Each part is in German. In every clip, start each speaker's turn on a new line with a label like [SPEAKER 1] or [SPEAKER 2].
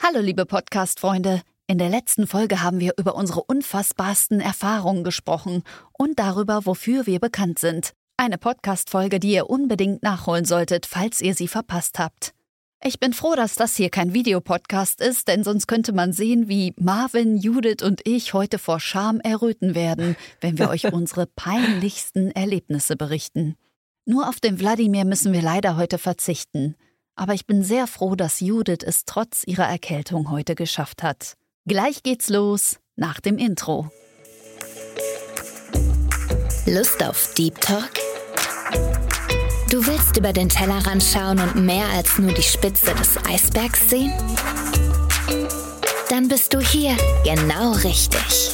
[SPEAKER 1] Hallo liebe Podcast-Freunde, in der letzten Folge haben wir über unsere unfassbarsten Erfahrungen gesprochen und darüber, wofür wir bekannt sind. Eine Podcast-Folge, die ihr unbedingt nachholen solltet, falls ihr sie verpasst habt. Ich bin froh, dass das hier kein Videopodcast ist, denn sonst könnte man sehen, wie Marvin, Judith und ich heute vor Scham erröten werden, wenn wir euch unsere peinlichsten Erlebnisse berichten. Nur auf den Wladimir müssen wir leider heute verzichten. Aber ich bin sehr froh, dass Judith es trotz ihrer Erkältung heute geschafft hat. Gleich geht's los, nach dem Intro.
[SPEAKER 2] Lust auf Deep Talk? Du willst über den Tellerrand schauen und mehr als nur die Spitze des Eisbergs sehen? Dann bist du hier genau richtig.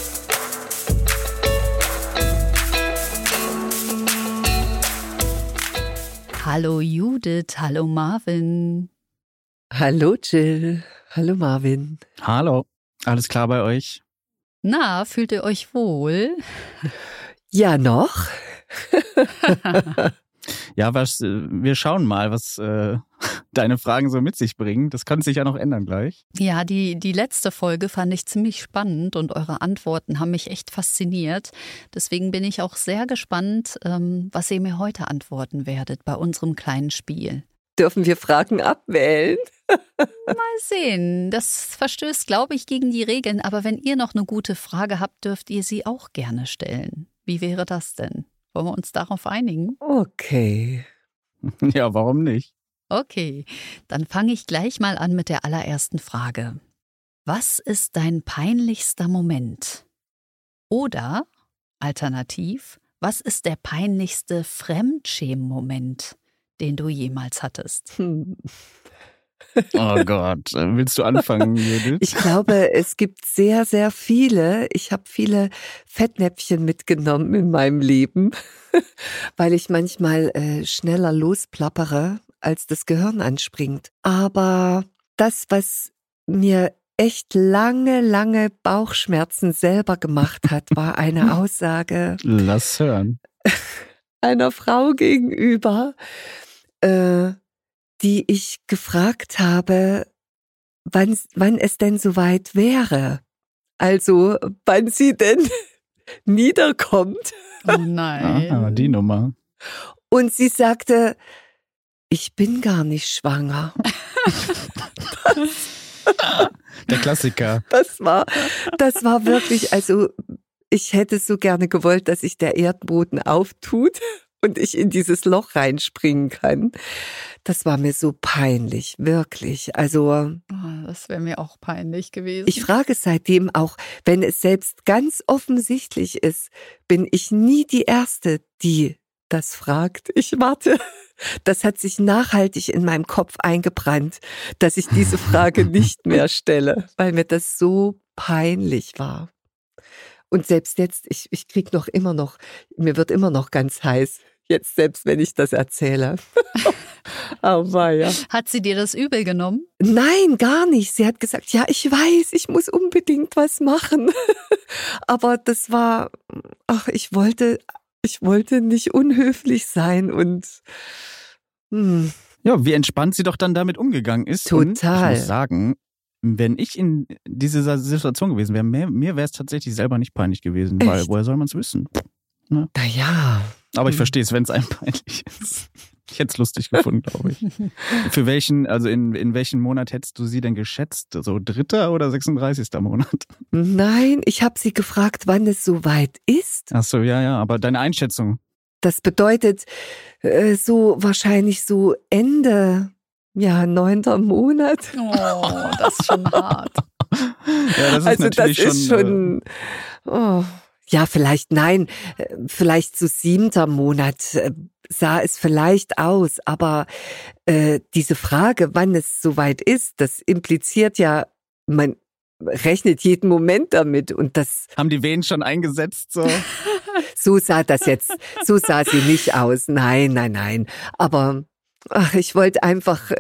[SPEAKER 1] Hallo Judith, hallo Marvin.
[SPEAKER 3] Hallo Jill, hallo Marvin.
[SPEAKER 4] Hallo, alles klar bei euch?
[SPEAKER 1] Na, fühlt ihr euch wohl?
[SPEAKER 3] Ja, noch?
[SPEAKER 4] Ja, wir schauen mal, was deine Fragen so mit sich bringen. Das kann sich ja noch ändern gleich.
[SPEAKER 1] Ja, die letzte Folge fand ich ziemlich spannend und eure Antworten haben mich echt fasziniert. Deswegen bin ich auch sehr gespannt, was ihr mir heute antworten werdet bei unserem kleinen Spiel.
[SPEAKER 3] Dürfen wir Fragen abwählen?
[SPEAKER 1] Mal sehen. Das verstößt, glaube ich, gegen die Regeln. Aber wenn ihr noch eine gute Frage habt, dürft ihr sie auch gerne stellen. Wie wäre das denn? Wollen wir uns darauf einigen?
[SPEAKER 3] Okay.
[SPEAKER 4] Ja, warum nicht?
[SPEAKER 1] Okay, dann fange ich gleich mal an mit der allerersten Frage. Was ist dein peinlichster Moment? Oder, alternativ, was ist der peinlichste Fremdschämen-Moment, den du jemals hattest?
[SPEAKER 4] Oh Gott, willst du anfangen, Judith?
[SPEAKER 3] Ich glaube, es gibt sehr, sehr viele. Ich habe viele Fettnäpfchen mitgenommen in meinem Leben, weil ich manchmal schneller losplappere, als das Gehirn anspringt. Aber das, was mir echt lange Bauchschmerzen selber gemacht hat, war eine Aussage
[SPEAKER 4] Lass hören.
[SPEAKER 3] einer Frau gegenüber, die ich gefragt habe, wann es denn soweit wäre. Also, wann sie denn niederkommt.
[SPEAKER 1] Oh nein.
[SPEAKER 4] Ah, die Nummer.
[SPEAKER 3] Und sie sagte, ich bin gar nicht schwanger.
[SPEAKER 4] Der Klassiker.
[SPEAKER 3] Das war wirklich, also ich hätte so gerne gewollt, dass sich der Erdboden auftut und ich in dieses Loch reinspringen kann. Das war mir so peinlich, wirklich. Also
[SPEAKER 1] Das wäre mir auch peinlich gewesen.
[SPEAKER 3] ich frage seitdem auch, wenn es selbst ganz offensichtlich ist, bin ich nie die Erste, die das fragt. Ich warte. Das hat sich nachhaltig in meinem Kopf eingebrannt, dass ich diese Frage nicht mehr stelle, weil mir das so peinlich war. Und selbst jetzt, ich krieg mir wird immer noch ganz heiß. Jetzt selbst, wenn ich das erzähle. Aber ja.
[SPEAKER 1] Hat sie dir das übel genommen?
[SPEAKER 3] Nein, gar nicht. Sie hat gesagt, ja, ich weiß, ich muss unbedingt was machen. Aber das war, ich wollte nicht unhöflich sein und
[SPEAKER 4] Ja, wie entspannt sie doch dann damit umgegangen ist.
[SPEAKER 3] Total.
[SPEAKER 4] Und ich muss sagen, wenn ich in dieser Situation gewesen wäre, mir wäre es tatsächlich selber nicht peinlich gewesen, weil
[SPEAKER 3] Echt?
[SPEAKER 4] woher soll man es wissen? Ne?
[SPEAKER 3] Naja.
[SPEAKER 4] Aber ich verstehe es, wenn es einem peinlich ist. Ich hätte es lustig gefunden, glaube ich. Für welchen, also in welchen Monat hättest du sie denn geschätzt? So 3. oder 36. Monat?
[SPEAKER 3] Nein, ich habe sie gefragt, wann es soweit ist.
[SPEAKER 4] Ach so, ja, aber deine Einschätzung.
[SPEAKER 3] Das bedeutet so wahrscheinlich so Ende, 9. Monat.
[SPEAKER 1] Oh, das ist schon hart.
[SPEAKER 4] Ja, das ist
[SPEAKER 3] Also
[SPEAKER 4] natürlich
[SPEAKER 3] das ist schon, ja, vielleicht so 7. Monat sah es vielleicht aus, aber diese Frage, wann es soweit ist, das impliziert ja, man rechnet jeden Moment damit und das...
[SPEAKER 4] Haben die Wehen schon eingesetzt?
[SPEAKER 3] So sah sie nicht aus, nein, aber ich wollte einfach...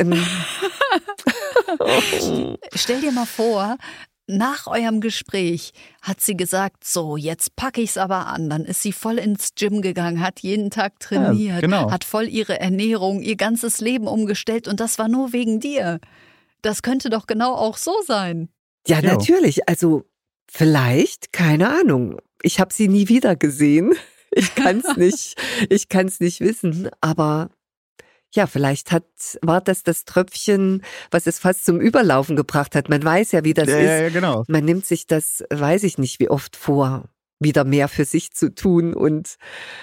[SPEAKER 1] Stell dir mal vor, nach eurem Gespräch hat sie gesagt, so, jetzt packe ich's aber an. Dann ist sie voll ins Gym gegangen, hat jeden Tag trainiert,
[SPEAKER 4] ja, genau.
[SPEAKER 1] hat voll ihre Ernährung, ihr ganzes Leben umgestellt und das war nur wegen dir. das könnte doch genau auch so sein.
[SPEAKER 3] Ja,
[SPEAKER 4] Jo.
[SPEAKER 3] natürlich. Also vielleicht, keine Ahnung. Ich habe sie nie wieder gesehen. Ich kann's nicht wissen. Aber ja, vielleicht war das Tröpfchen, was es fast zum Überlaufen gebracht hat. Man weiß ja, wie das ist.
[SPEAKER 4] Ja, genau.
[SPEAKER 3] Man nimmt sich das, weiß ich nicht, wie oft vor, wieder mehr für sich zu tun. Und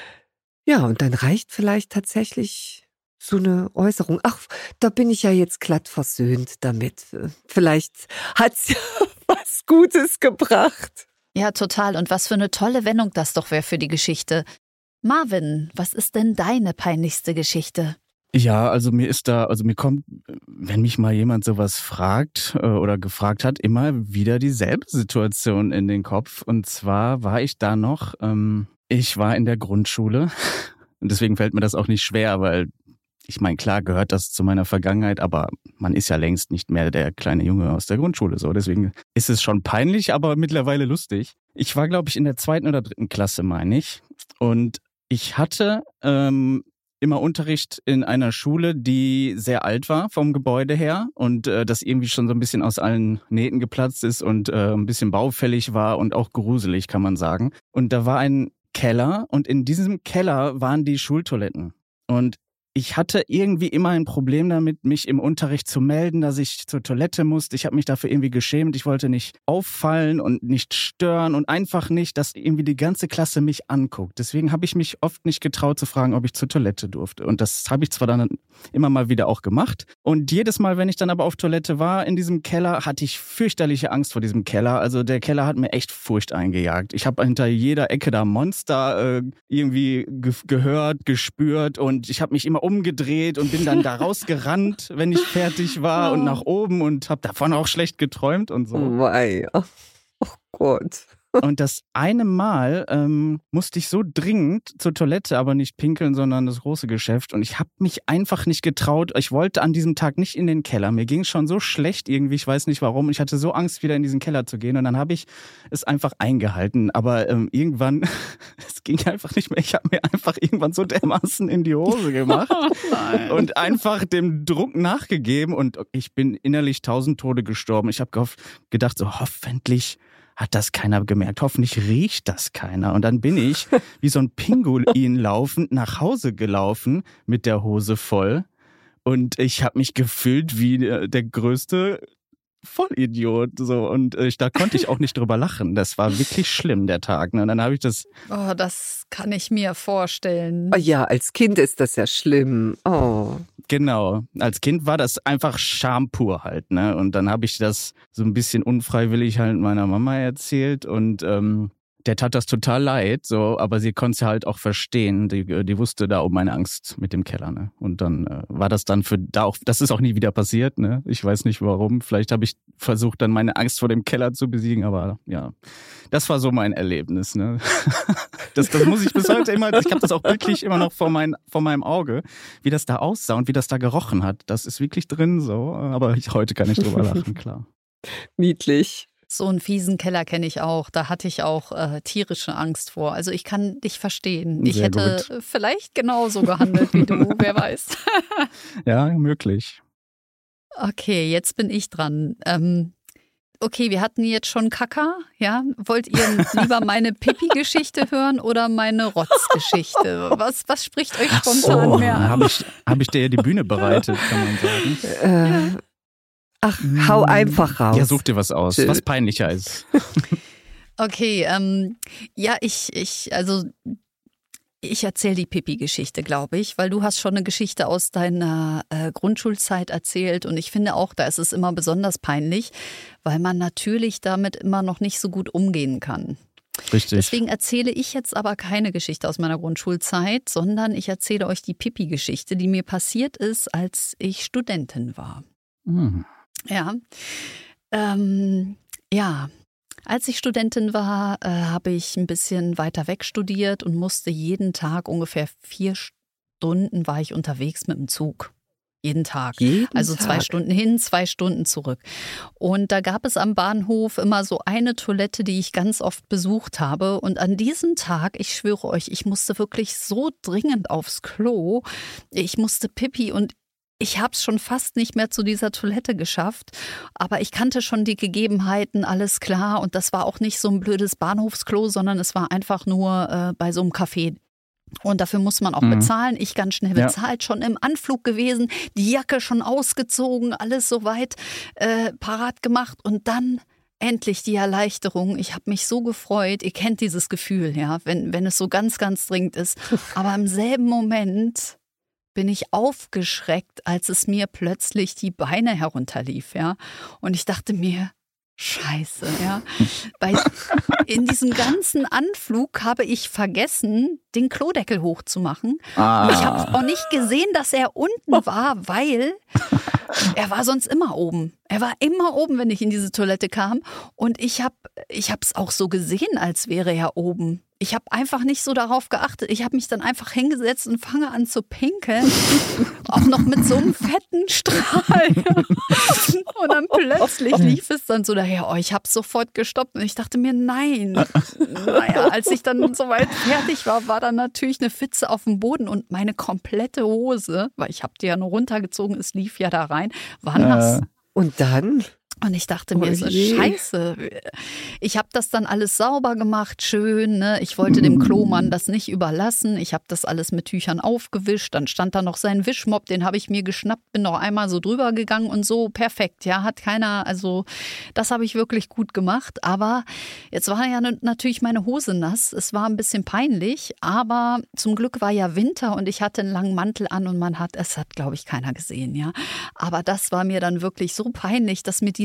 [SPEAKER 3] ja, und dann reicht vielleicht tatsächlich so eine Äußerung. Ach, da bin ich ja jetzt glatt versöhnt damit. Vielleicht hat's ja was Gutes gebracht.
[SPEAKER 1] Ja, total. Und was für eine tolle Wendung das doch wäre für die Geschichte. Marvin, was ist denn deine peinlichste Geschichte?
[SPEAKER 4] Ja, also mir kommt, wenn mich mal jemand sowas fragt oder gefragt hat, immer wieder dieselbe Situation in den Kopf. Und zwar war ich da noch, ich war in der Grundschule und deswegen fällt mir das auch nicht schwer, weil ich meine, klar gehört das zu meiner Vergangenheit, aber man ist ja längst nicht mehr der kleine Junge aus der Grundschule. So, deswegen ist es schon peinlich, aber mittlerweile lustig. Ich war, glaube ich, in der 2. oder 3. Klasse, meine ich. Und ich hatte immer Unterricht in einer Schule, die sehr alt war vom Gebäude her und das irgendwie schon so ein bisschen aus allen Nähten geplatzt ist und ein bisschen baufällig war und auch gruselig, kann man sagen. Und da war ein Keller und in diesem Keller waren die Schultoiletten. Und ich hatte irgendwie immer ein Problem damit, mich im Unterricht zu melden, dass ich zur Toilette musste. Ich habe mich dafür irgendwie geschämt. Ich wollte nicht auffallen und nicht stören und einfach nicht, dass irgendwie die ganze Klasse mich anguckt. Deswegen habe ich mich oft nicht getraut zu fragen, ob ich zur Toilette durfte. Und das habe ich zwar dann immer mal wieder auch gemacht. Und jedes Mal, wenn ich dann aber auf Toilette war in diesem Keller, hatte ich fürchterliche Angst vor diesem Keller. Also der Keller hat mir echt Furcht eingejagt. Ich habe hinter jeder Ecke da Monster irgendwie gehört, gespürt und ich habe mich immer umgedreht und bin dann da rausgerannt, wenn ich fertig war und nach oben und habe davon auch schlecht geträumt und so.
[SPEAKER 3] Oh wei. Oh Gott.
[SPEAKER 4] Und das eine Mal musste ich so dringend zur Toilette, aber nicht pinkeln, sondern das große Geschäft. Und ich habe mich einfach nicht getraut. Ich wollte an diesem Tag nicht in den Keller. Mir ging es schon so schlecht irgendwie, ich weiß nicht warum. Ich hatte so Angst, wieder in diesen Keller zu gehen. Und dann habe ich es einfach eingehalten. Aber irgendwann, es ging einfach nicht mehr. Ich habe mir einfach irgendwann so dermaßen in die Hose gemacht und einfach dem Druck nachgegeben. Und ich bin innerlich 1000 Tode gestorben. Ich habe gedacht, so hoffentlich hat das keiner gemerkt. Hoffentlich riecht das keiner. Und dann bin ich wie so ein Pinguin laufend nach Hause gelaufen mit der Hose voll. Und ich habe mich gefühlt wie der größte Vollidiot. So. Und da konnte ich auch nicht drüber lachen. Das war wirklich schlimm, der Tag. Und dann habe ich das...
[SPEAKER 1] Oh, das kann ich mir vorstellen.
[SPEAKER 3] Oh ja, als Kind ist das ja schlimm. Oh.
[SPEAKER 4] Genau. Als Kind war das einfach Scham pur halt, ne? Und dann habe ich das so ein bisschen unfreiwillig halt meiner Mama erzählt und der tat das total leid, so, aber sie konnte es halt auch verstehen. Die wusste da um meine Angst mit dem Keller, ne? Und dann war das dann das ist auch nie wieder passiert, ne? Ich weiß nicht warum. Vielleicht habe ich versucht, dann meine Angst vor dem Keller zu besiegen, aber ja, das war so mein Erlebnis, ne? Das muss ich bis heute immer, ich habe das auch wirklich immer noch vor meinem Auge, wie das da aussah und wie das da gerochen hat. Das ist wirklich drin, so, aber heute kann ich drüber lachen, klar.
[SPEAKER 3] Niedlich.
[SPEAKER 1] So einen fiesen Keller kenne ich auch. Da hatte ich auch tierische Angst vor. Also ich kann dich verstehen. Ich hätte vielleicht genauso gehandelt wie du, wer weiß.
[SPEAKER 4] Ja, möglich.
[SPEAKER 1] Okay, jetzt bin ich dran. Okay, wir hatten jetzt schon Kaka, ja? Wollt ihr lieber meine Pipi-Geschichte hören oder meine Rotz-Geschichte? Was spricht euch spontan mehr an?
[SPEAKER 4] Hab ich dir ja die Bühne bereitet, kann man sagen.
[SPEAKER 3] Ach, hau einfach raus.
[SPEAKER 4] Ja, such dir was aus, was peinlicher ist.
[SPEAKER 1] Okay, ja, ich erzähle die Pipi-Geschichte, glaube ich, weil du hast schon eine Geschichte aus deiner Grundschulzeit erzählt und ich finde auch, da ist es immer besonders peinlich, weil man natürlich damit immer noch nicht so gut umgehen kann.
[SPEAKER 4] Richtig.
[SPEAKER 1] Deswegen erzähle ich jetzt aber keine Geschichte aus meiner Grundschulzeit, sondern ich erzähle euch die Pipi-Geschichte, die mir passiert ist, als ich Studentin war. Ja, ja. Als ich Studentin war, habe ich ein bisschen weiter weg studiert und musste jeden Tag ungefähr 4 Stunden war ich unterwegs mit dem Zug. Jeden Tag. Also 2 Stunden hin, 2 Stunden zurück. Und da gab es am Bahnhof immer so eine Toilette, die ich ganz oft besucht habe. Und an diesem Tag, ich schwöre euch, ich musste wirklich so dringend aufs Klo. Ich musste Pipi und Ich habe es schon fast nicht mehr zu dieser Toilette geschafft, aber ich kannte schon die Gegebenheiten, alles klar. Und das war auch nicht so ein blödes Bahnhofsklo, sondern es war einfach nur bei so einem Café. Und dafür muss man auch bezahlen. Ich ganz schnell bezahlt, schon im Anflug gewesen, die Jacke schon ausgezogen, alles soweit parat gemacht und dann endlich die Erleichterung. Ich habe mich so gefreut. Ihr kennt dieses Gefühl, ja, wenn es so ganz, ganz dringend ist. Aber im selben Moment bin ich aufgeschreckt, als es mir plötzlich die Beine herunterlief, ja. Und ich dachte mir, Scheiße, ja. Weil in diesem ganzen Anflug habe ich vergessen, den Klodeckel hochzumachen. Und ich habe auch nicht gesehen, dass er unten war, weil er war sonst immer oben. Er war immer oben, wenn ich in diese Toilette kam. Und ich habe es auch so gesehen, als wäre er oben. Ich habe einfach nicht so darauf geachtet. Ich habe mich dann einfach hingesetzt und fange an zu pinkeln. Auch noch mit so einem fetten Strahl. Und dann plötzlich lief es dann so daher. Oh, ich habe sofort gestoppt. Und ich dachte mir, nein. Naja, als ich dann soweit fertig war, war dann natürlich eine Pfütze auf dem Boden. Und meine komplette Hose, weil ich habe die ja nur runtergezogen, es lief ja da rein, war nass.
[SPEAKER 3] Und dann?
[SPEAKER 1] Und ich dachte mir so, scheiße. Ich habe das dann alles sauber gemacht, schön. Ne? Ich wollte dem Klomann das nicht überlassen. Ich habe das alles mit Tüchern aufgewischt. Dann stand da noch sein Wischmopp, den habe ich mir geschnappt, bin noch einmal so drüber gegangen und so. Perfekt, ja, hat keiner, also das habe ich wirklich gut gemacht. Aber jetzt war ja natürlich meine Hose nass. Es war ein bisschen peinlich, aber zum Glück war ja Winter und ich hatte einen langen Mantel an und es hat, glaube ich, keiner gesehen, ja. Aber das war mir dann wirklich so peinlich, dass mir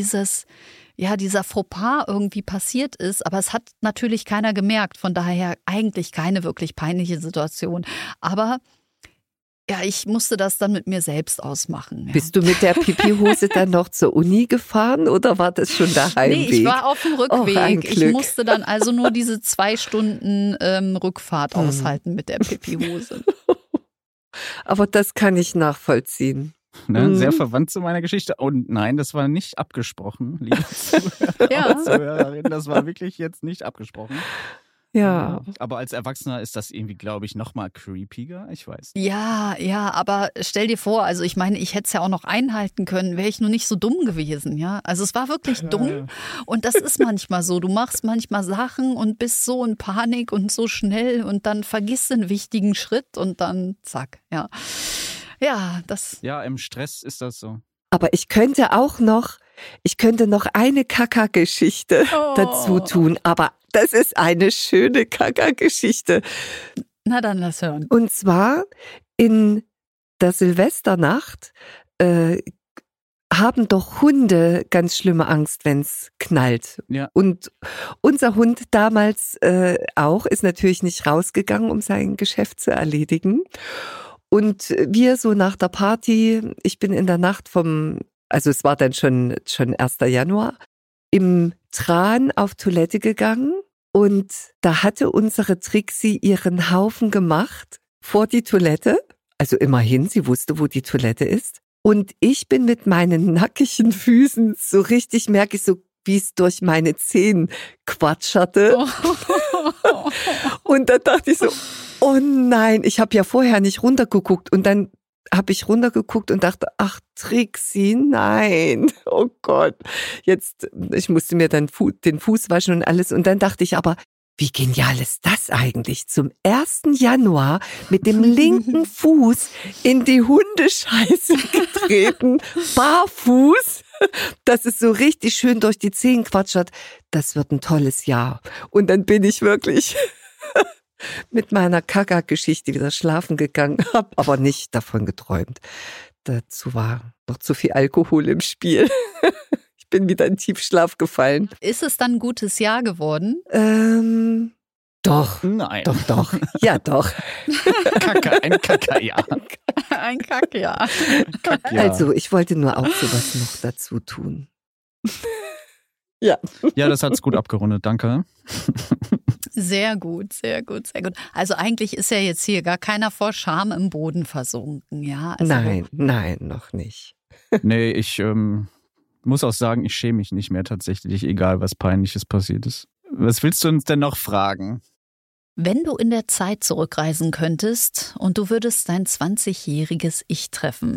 [SPEAKER 1] dieser Fauxpas irgendwie passiert ist, aber es hat natürlich keiner gemerkt, von daher eigentlich keine wirklich peinliche Situation. Aber ja, ich musste das dann mit mir selbst ausmachen. Ja.
[SPEAKER 3] Bist du mit der Pipi-Hose dann noch zur Uni gefahren oder war das schon der Heimweg?
[SPEAKER 1] Nee, ich war auf dem Rückweg.
[SPEAKER 3] Ich
[SPEAKER 1] musste dann also nur diese 2 Stunden Rückfahrt aushalten mit der Pipi-Hose.
[SPEAKER 3] Aber das kann ich nachvollziehen.
[SPEAKER 4] Ne, sehr verwandt zu meiner Geschichte. Und nein, das war nicht abgesprochen, liebe Zuhörerin. Das war wirklich jetzt nicht abgesprochen.
[SPEAKER 3] Ja.
[SPEAKER 4] Aber als Erwachsener ist das irgendwie, glaube ich, noch mal creepiger. Ich weiß.
[SPEAKER 1] Ja, aber stell dir vor, also ich meine, ich hätte es ja auch noch einhalten können, wäre ich nur nicht so dumm gewesen, ja. Also es war wirklich dumm und das ist manchmal so. Du machst manchmal Sachen und bist so in Panik und so schnell und dann vergisst einen wichtigen Schritt und dann zack, ja. Ja,
[SPEAKER 4] im Stress ist das so.
[SPEAKER 3] Aber ich könnte noch eine Kaka-Geschichte dazu tun, aber das ist eine schöne Kaka-Geschichte.
[SPEAKER 1] Na dann lass hören.
[SPEAKER 3] Und zwar in der Silvesternacht haben doch Hunde ganz schlimme Angst, wenn es knallt.
[SPEAKER 4] Ja.
[SPEAKER 3] Und unser Hund damals auch ist natürlich nicht rausgegangen, um sein Geschäft zu erledigen. Und wir so nach der Party, ich bin in der Nacht also es war dann schon 1. Januar, im Tran auf Toilette gegangen und da hatte unsere Trixie ihren Haufen gemacht vor die Toilette. Also immerhin, sie wusste, wo die Toilette ist. Und ich bin mit meinen nackigen Füßen so richtig, merke ich so, wie es durch meine Zehen quatscherte. Und dann dachte ich so, oh nein, ich habe ja vorher nicht runtergeguckt und dann habe ich runtergeguckt und dachte, ach Trixie, nein, oh Gott. Ich musste mir dann den Fuß waschen und alles und dann dachte ich aber, wie genial ist das eigentlich? Zum 1. Januar mit dem linken Fuß in die Hundescheiße getreten, barfuß, dass es so richtig schön durch die Zehen quatschert. Das wird ein tolles Jahr. Und dann bin ich wirklich mit meiner Kaka-Geschichte wieder schlafen gegangen, habe aber nicht davon geträumt. Dazu war noch zu viel Alkohol im Spiel. Ich bin wieder in Tiefschlaf gefallen.
[SPEAKER 1] Ist es dann ein gutes Jahr geworden?
[SPEAKER 3] Doch.
[SPEAKER 4] Nein.
[SPEAKER 3] Doch. Ja, doch.
[SPEAKER 4] Ein Kackerjahr.
[SPEAKER 1] Ein Kackjahr.
[SPEAKER 3] Also, ich wollte nur auch sowas noch dazu tun. Ja.
[SPEAKER 4] Ja, das hat's gut abgerundet. Danke.
[SPEAKER 1] Sehr gut. Also eigentlich ist ja jetzt hier gar keiner vor Scham im Boden versunken, ja? Also
[SPEAKER 3] Nein, noch nicht.
[SPEAKER 4] Nee, ich muss auch sagen, ich schäme mich nicht mehr tatsächlich, egal was Peinliches passiert ist. Was willst du uns denn noch fragen?
[SPEAKER 1] Wenn du in der Zeit zurückreisen könntest und du würdest dein 20-jähriges Ich treffen,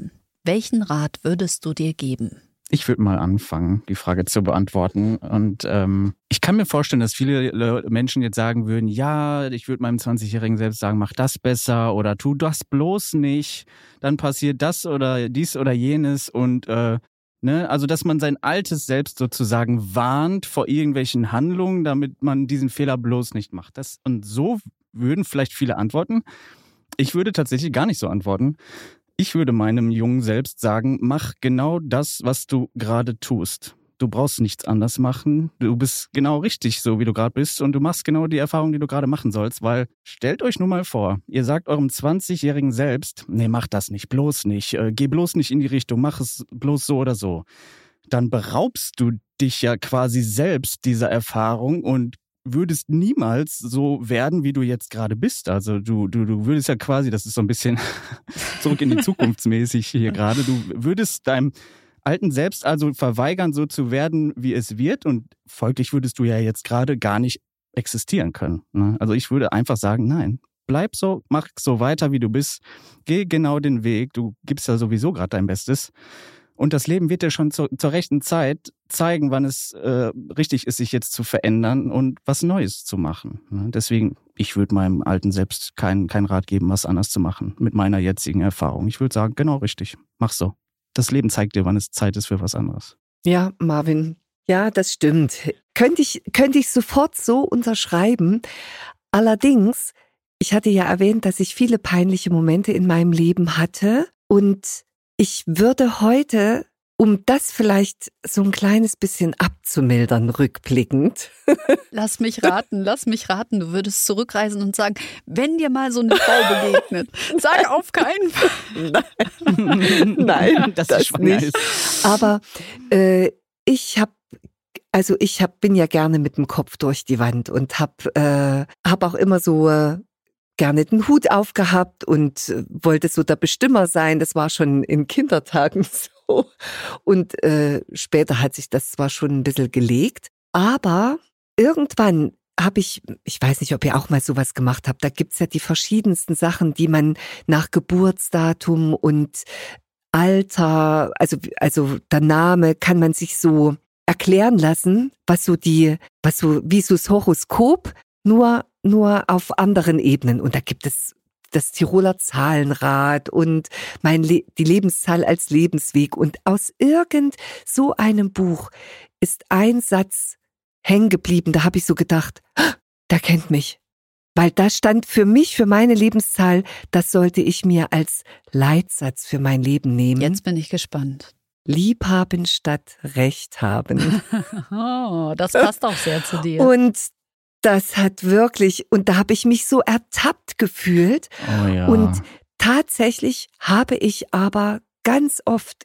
[SPEAKER 1] Welchen Rat würdest du dir geben?
[SPEAKER 4] Ich würde mal anfangen, die Frage zu beantworten. Und ich kann mir vorstellen, dass viele Menschen jetzt sagen würden, ja, ich würde meinem 20-Jährigen selbst sagen, mach das besser oder tu das bloß nicht. Dann passiert das oder dies oder jenes. Und also, dass man sein altes Selbst sozusagen warnt vor irgendwelchen Handlungen, damit man diesen Fehler bloß nicht macht. Und so würden vielleicht viele antworten. Ich würde tatsächlich gar nicht so antworten. Ich würde meinem jungen Selbst sagen, mach genau das, was du gerade tust. Du brauchst nichts anders machen. Du bist genau richtig, so wie du gerade bist. Und du machst genau die Erfahrung, die du gerade machen sollst. Weil stellt euch nur mal vor, ihr sagt eurem 20-Jährigen selbst, nee, mach das nicht, bloß nicht. Geh bloß nicht in die Richtung, mach es bloß so oder so. Dann beraubst du dich ja quasi selbst dieser Erfahrung und würdest niemals so werden, wie du jetzt gerade bist. Also du würdest ja quasi, das ist so ein bisschen zurück in die Zukunftsmäßig hier gerade, du würdest deinem alten Selbst also verweigern, so zu werden, wie es wird, und folglich würdest du ja jetzt gerade gar nicht existieren können. Ne? Also ich würde einfach sagen, nein, bleib so, mach so weiter, wie du bist, geh genau den Weg, du gibst ja sowieso gerade dein Bestes. Und das Leben wird dir schon zur rechten Zeit zeigen, wann es richtig ist, sich jetzt zu verändern und was Neues zu machen. Deswegen, ich würde meinem alten Selbst keinen Rat geben, was anders zu machen mit meiner jetzigen Erfahrung. Ich würde sagen, genau richtig, mach so. Das Leben zeigt dir, wann es Zeit ist für was anderes.
[SPEAKER 3] Ja, Marvin, ja, das stimmt. Könnte ich sofort so unterschreiben. Allerdings, ich hatte ja erwähnt, dass ich viele peinliche Momente in meinem Leben hatte, und ich würde heute, um das vielleicht so ein kleines bisschen abzumildern, rückblickend.
[SPEAKER 1] Lass mich raten, du würdest zurückreisen und sagen, wenn dir mal so eine Frau begegnet, sag auf keinen Fall.
[SPEAKER 3] Nein, das nicht.
[SPEAKER 4] Ist.
[SPEAKER 3] Aber bin ja gerne mit dem Kopf durch die Wand und hab auch immer so gerne den Hut aufgehabt und wollte so der Bestimmer sein. Das war schon in Kindertagen so. Und später hat sich das zwar schon ein bisschen gelegt, aber irgendwann habe ich weiß nicht, ob ihr auch mal sowas gemacht habt, da gibt's ja die verschiedensten Sachen, die man nach Geburtsdatum und Alter, also der Name, kann man sich so erklären lassen, wie so das Horoskop, nur auf anderen Ebenen. Und da gibt es das Tiroler Zahlenrad und die Lebenszahl als Lebensweg. Und aus irgend so einem Buch ist ein Satz hängen geblieben. Da habe ich so gedacht, der kennt mich. Weil da stand für mich, für meine Lebenszahl, das sollte ich mir als Leitsatz für mein Leben nehmen.
[SPEAKER 1] Jetzt bin ich gespannt.
[SPEAKER 3] Liebhaben statt Recht haben.
[SPEAKER 1] Oh, das passt auch sehr zu dir.
[SPEAKER 3] Und das hat wirklich, und da habe ich mich so ertappt gefühlt.
[SPEAKER 4] Oh ja.
[SPEAKER 3] Und tatsächlich habe ich aber ganz oft,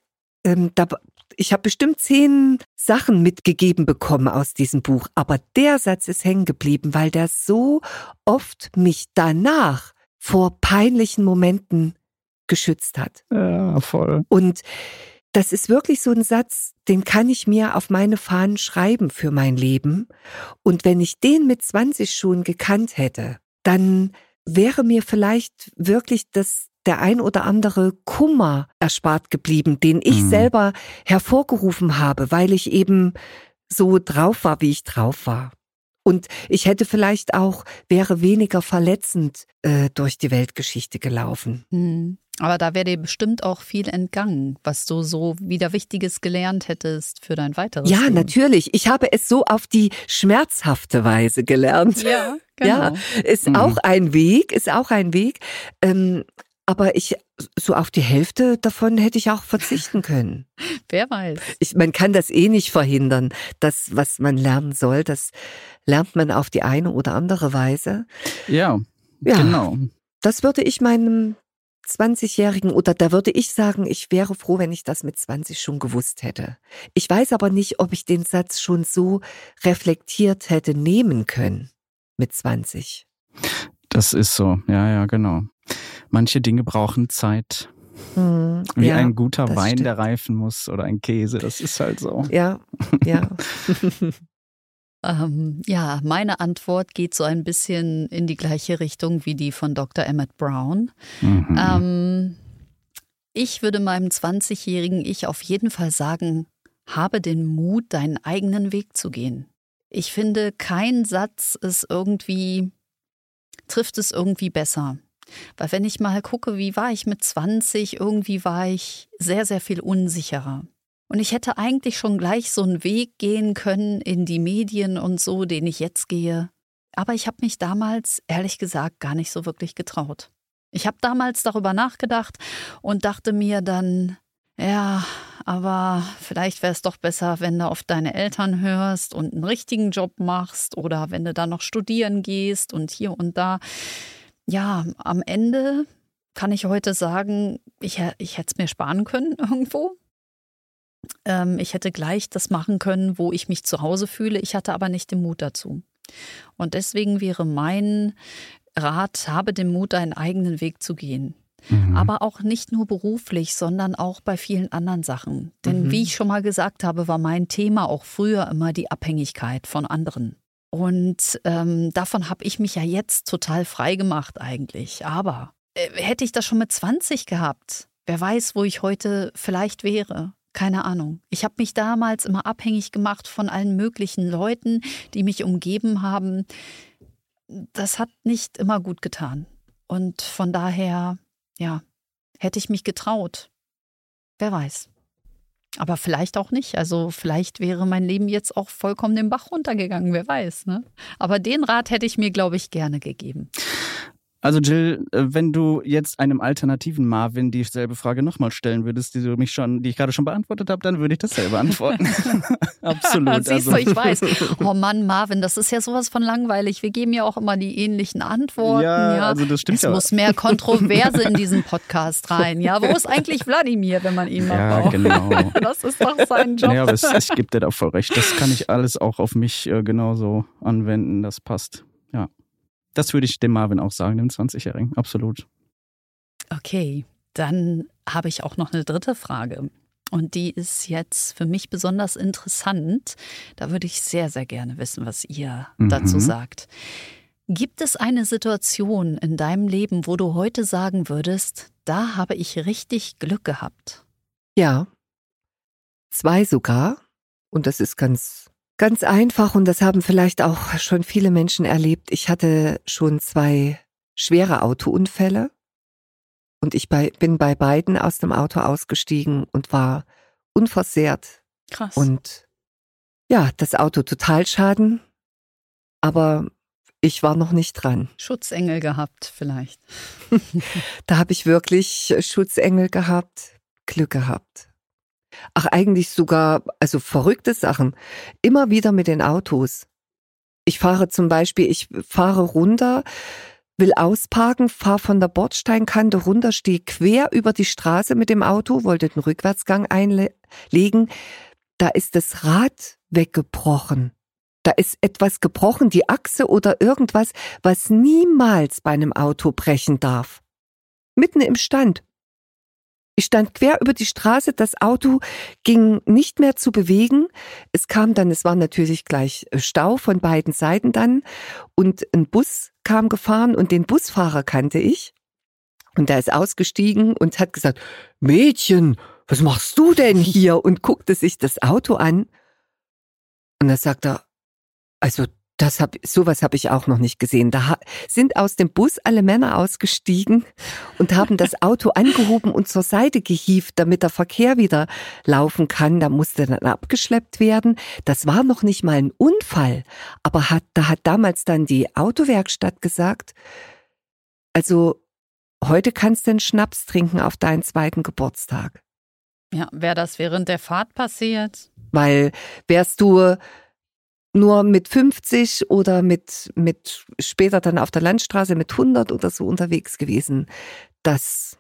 [SPEAKER 3] ich habe bestimmt 10 Sachen mitgegeben bekommen aus diesem Buch, aber der Satz ist hängen geblieben, weil der so oft mich danach vor peinlichen Momenten geschützt hat.
[SPEAKER 4] Ja, voll.
[SPEAKER 3] Und das ist wirklich so ein Satz, den kann ich mir auf meine Fahnen schreiben für mein Leben. Und wenn ich den mit 20 schon gekannt hätte, dann wäre mir vielleicht wirklich der ein oder andere Kummer erspart geblieben, den ich selber hervorgerufen habe, weil ich eben so drauf war, wie ich drauf war. Und ich hätte vielleicht auch, wäre weniger verletzend durch die Weltgeschichte gelaufen.
[SPEAKER 1] Aber da wäre dir bestimmt auch viel entgangen, was du so wieder Wichtiges gelernt hättest für dein weiteres Leben.
[SPEAKER 3] Ja, natürlich. Ich habe es so auf die schmerzhafte Weise gelernt.
[SPEAKER 1] Ja, genau.
[SPEAKER 3] Ja, ist auch ein Weg. Aber so auf die Hälfte davon hätte ich auch verzichten können.
[SPEAKER 1] Wer weiß.
[SPEAKER 3] Man kann das eh nicht verhindern. Das, was man lernen soll, das lernt man auf die eine oder andere Weise.
[SPEAKER 4] Ja, genau.
[SPEAKER 3] Das würde ich meinem 20-Jährigen, oder da würde ich sagen, ich wäre froh, wenn ich das mit 20 schon gewusst hätte. Ich weiß aber nicht, ob ich den Satz schon so reflektiert hätte nehmen können mit 20.
[SPEAKER 4] Das ist so, ja, genau. Manche Dinge brauchen Zeit. Wie ein guter Wein,
[SPEAKER 3] stimmt.
[SPEAKER 4] der reifen muss, oder ein Käse, das ist halt so.
[SPEAKER 3] Ja.
[SPEAKER 1] Ja, meine Antwort geht so ein bisschen in die gleiche Richtung wie die von Dr. Emmett Brown. Ich würde meinem 20-jährigen Ich auf jeden Fall sagen, habe den Mut, deinen eigenen Weg zu gehen. Ich finde, kein Satz trifft es irgendwie besser. Weil wenn ich mal gucke, wie war ich mit 20, irgendwie war ich sehr, sehr viel unsicherer. Und ich hätte eigentlich schon gleich so einen Weg gehen können in die Medien und so, den ich jetzt gehe. Aber ich habe mich damals, ehrlich gesagt, gar nicht so wirklich getraut. Ich habe damals darüber nachgedacht und dachte mir dann, ja, aber vielleicht wäre es doch besser, wenn du auf deine Eltern hörst und einen richtigen Job machst oder wenn du dann noch studieren gehst und hier und da. Ja, am Ende kann ich heute sagen, ich hätte es mir sparen können irgendwo. Ich hätte gleich das machen können, wo ich mich zu Hause fühle. Ich hatte aber nicht den Mut dazu. Und deswegen wäre mein Rat, habe den Mut, deinen eigenen Weg zu gehen. Aber auch nicht nur beruflich, sondern auch bei vielen anderen Sachen. Denn wie ich schon mal gesagt habe, war mein Thema auch früher immer die Abhängigkeit von anderen. Und davon habe ich mich ja jetzt total frei gemacht eigentlich. Aber hätte ich das schon mit 20 gehabt, wer weiß, wo ich heute vielleicht wäre. Keine Ahnung. Ich habe mich damals immer abhängig gemacht von allen möglichen Leuten, die mich umgeben haben. Das hat nicht immer gut getan. Und von daher, ja, hätte ich mich getraut. Wer weiß. Aber vielleicht auch nicht. Also vielleicht wäre mein Leben jetzt auch vollkommen den Bach runtergegangen, wer weiß. Ne? Aber den Rat hätte ich mir, glaube ich, gerne gegeben.
[SPEAKER 4] Also Jill, wenn du jetzt einem alternativen Marvin dieselbe Frage nochmal stellen würdest, die ich gerade schon beantwortet habe, dann würde ich dasselbe antworten. Absolut.
[SPEAKER 1] Siehst du, ich weiß. Oh Mann, Marvin, das ist ja sowas von langweilig. Wir geben ja auch immer die ähnlichen Antworten. Ja,
[SPEAKER 4] also das stimmt.
[SPEAKER 1] Es muss mehr Kontroverse in diesen Podcast rein. Ja, wo ist eigentlich Wladimir, wenn man ihn mal braucht?
[SPEAKER 4] Ja, genau.
[SPEAKER 1] Das ist doch sein Job.
[SPEAKER 4] Ja, aber ich gebe dir da voll recht. Das kann ich alles auch auf mich genauso anwenden. Das passt. Ja. Das würde ich dem Marvin auch sagen, dem 20-Jährigen. Absolut.
[SPEAKER 1] Okay, dann habe ich auch noch eine dritte Frage. Und die ist jetzt für mich besonders interessant. Da würde ich sehr, sehr gerne wissen, was ihr dazu sagt. Gibt es eine Situation in deinem Leben, wo du heute sagen würdest, da habe ich richtig Glück gehabt?
[SPEAKER 3] Ja, 2 sogar. Und das ist ganz einfach und das haben vielleicht auch schon viele Menschen erlebt. Ich hatte schon 2 schwere Autounfälle und ich bin bei beiden aus dem Auto ausgestiegen und war unversehrt.
[SPEAKER 1] Krass.
[SPEAKER 3] Und ja, das Auto Totalschaden, aber ich war noch nicht dran.
[SPEAKER 1] Schutzengel gehabt vielleicht.
[SPEAKER 3] Da habe ich wirklich Schutzengel gehabt, Glück gehabt. Ach, eigentlich sogar, also verrückte Sachen. Immer wieder mit den Autos. Ich fahre runter, will ausparken, fahre von der Bordsteinkante runter, stehe quer über die Straße mit dem Auto, wollte den Rückwärtsgang einlegen. Da ist das Rad weggebrochen. Da ist etwas gebrochen, die Achse oder irgendwas, was niemals bei einem Auto brechen darf. Mitten im Stand. Ich stand quer über die Straße, das Auto ging nicht mehr zu bewegen. Es war natürlich gleich Stau von beiden Seiten dann und ein Bus kam gefahren und den Busfahrer kannte ich. Und der ist ausgestiegen und hat gesagt, Mädchen, was machst du denn hier? Und guckte sich das Auto an. Und da sagt er, also sowas habe ich auch noch nicht gesehen. Da sind aus dem Bus alle Männer ausgestiegen und haben das Auto angehoben und zur Seite gehievt, damit der Verkehr wieder laufen kann. Da musste dann abgeschleppt werden. Das war noch nicht mal ein Unfall. Aber da hat damals dann die Autowerkstatt gesagt, also heute kannst du einen Schnaps trinken auf deinen 2. Geburtstag.
[SPEAKER 1] Ja, wäre das während der Fahrt passiert?
[SPEAKER 3] Weil wärst du nur mit 50 oder mit später dann auf der Landstraße mit 100 oder so unterwegs gewesen. Das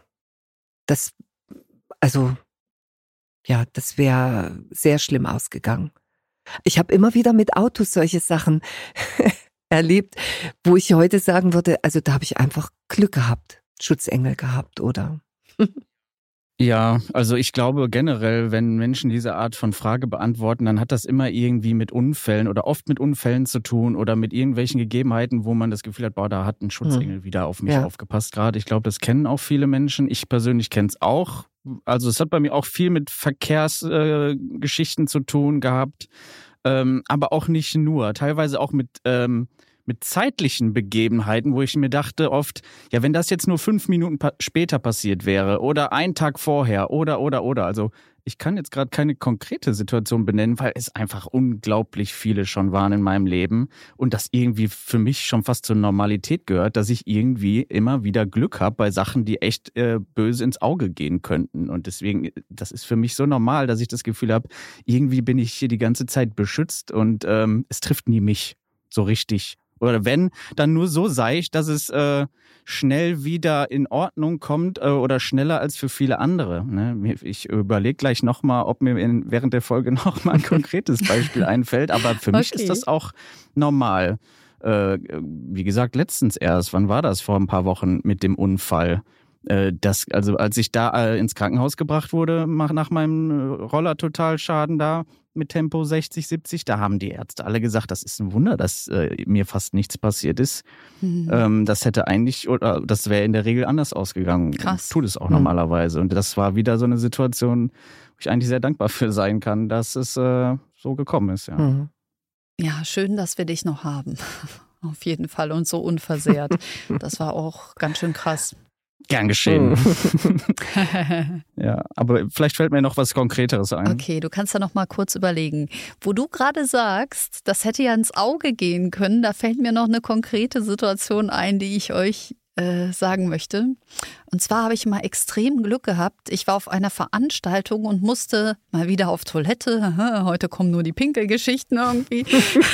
[SPEAKER 3] wäre sehr schlimm ausgegangen. Ich habe immer wieder mit Autos solche Sachen erlebt, wo ich heute sagen würde, also da habe ich einfach Glück gehabt, Schutzengel gehabt, oder?
[SPEAKER 4] Ja, also ich glaube generell, wenn Menschen diese Art von Frage beantworten, dann hat das immer irgendwie mit Unfällen oder oft mit Unfällen zu tun oder mit irgendwelchen Gegebenheiten, wo man das Gefühl hat, boah, da hat ein Schutzengel wieder auf mich aufgepasst gerade. Ich glaube, das kennen auch viele Menschen. Ich persönlich kenne es auch Also es hat bei mir auch viel mit Verkehrsgeschichten zu tun gehabt, aber auch nicht nur. Teilweise auch mit zeitlichen Begebenheiten, wo ich mir dachte oft, ja, wenn das jetzt nur 5 Minuten später passiert wäre oder einen Tag vorher oder. Also ich kann jetzt gerade keine konkrete Situation benennen, weil es einfach unglaublich viele schon waren in meinem Leben und das irgendwie für mich schon fast zur Normalität gehört, dass ich irgendwie immer wieder Glück habe bei Sachen, die echt böse ins Auge gehen könnten. Und deswegen, das ist für mich so normal, dass ich das Gefühl habe, irgendwie bin ich hier die ganze Zeit beschützt und es trifft nie mich so richtig. Oder wenn, dann nur so seicht, dass es schnell wieder in Ordnung kommt oder schneller als für viele andere. Ne? Ich überlege gleich nochmal, ob mir während der Folge nochmal ein konkretes Beispiel einfällt. Aber für mich ist das auch normal. Wie gesagt, letztens erst, wann war das? Vor ein paar Wochen mit dem Unfall. Also als ich da ins Krankenhaus gebracht wurde, nach meinem Roller-Totalschaden da mit Tempo 60, 70, da haben die Ärzte alle gesagt, das ist ein Wunder, dass mir fast nichts passiert ist. Das hätte eigentlich, oder das wäre in der Regel anders ausgegangen.
[SPEAKER 1] Krass.
[SPEAKER 4] Tut es auch normalerweise. Und das war wieder so eine Situation, wo ich eigentlich sehr dankbar für sein kann, dass es so gekommen ist. Ja.
[SPEAKER 1] Ja, schön, dass wir dich noch haben. Auf jeden Fall und so unversehrt. Das war auch ganz schön krass.
[SPEAKER 4] Gern geschehen. Ja, aber vielleicht fällt mir noch was Konkreteres ein.
[SPEAKER 1] Okay, du kannst ja noch mal kurz überlegen. Wo du gerade sagst, das hätte ja ins Auge gehen können, da fällt mir noch eine konkrete Situation ein, die ich euch sagen möchte. Und zwar habe ich mal extrem Glück gehabt. Ich war auf einer Veranstaltung und musste mal wieder auf Toilette. Heute kommen nur die Pinkelgeschichten irgendwie.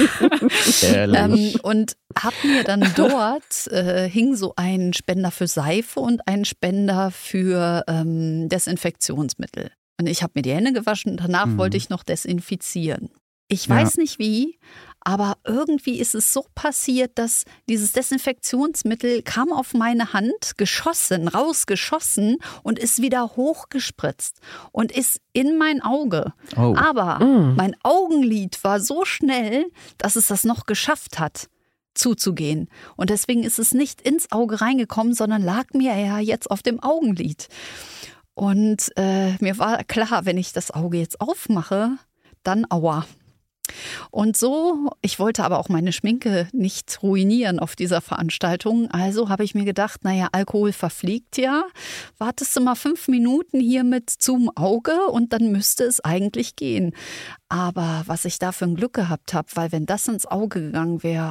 [SPEAKER 1] Und habe mir dann dort, hing so ein Spender für Seife und ein Spender für Desinfektionsmittel. Und ich habe mir die Hände gewaschen und danach wollte ich noch desinfizieren. Ich weiß nicht wie, aber irgendwie ist es so passiert, dass dieses Desinfektionsmittel kam auf meine Hand, rausgeschossen und ist wieder hochgespritzt und ist in mein Auge. Oh. Aber mein Augenlid war so schnell, dass es das noch geschafft hat, zuzugehen. Und deswegen ist es nicht ins Auge reingekommen, sondern lag mir ja jetzt auf dem Augenlid. Und mir war klar, wenn ich das Auge jetzt aufmache, dann aua. Und so, ich wollte aber auch meine Schminke nicht ruinieren auf dieser Veranstaltung. Also habe ich mir gedacht, naja, Alkohol verfliegt ja. Wartest du mal 5 Minuten hier mit zum Auge und dann müsste es eigentlich gehen. Aber was ich da für ein Glück gehabt habe, weil wenn das ins Auge gegangen wäre,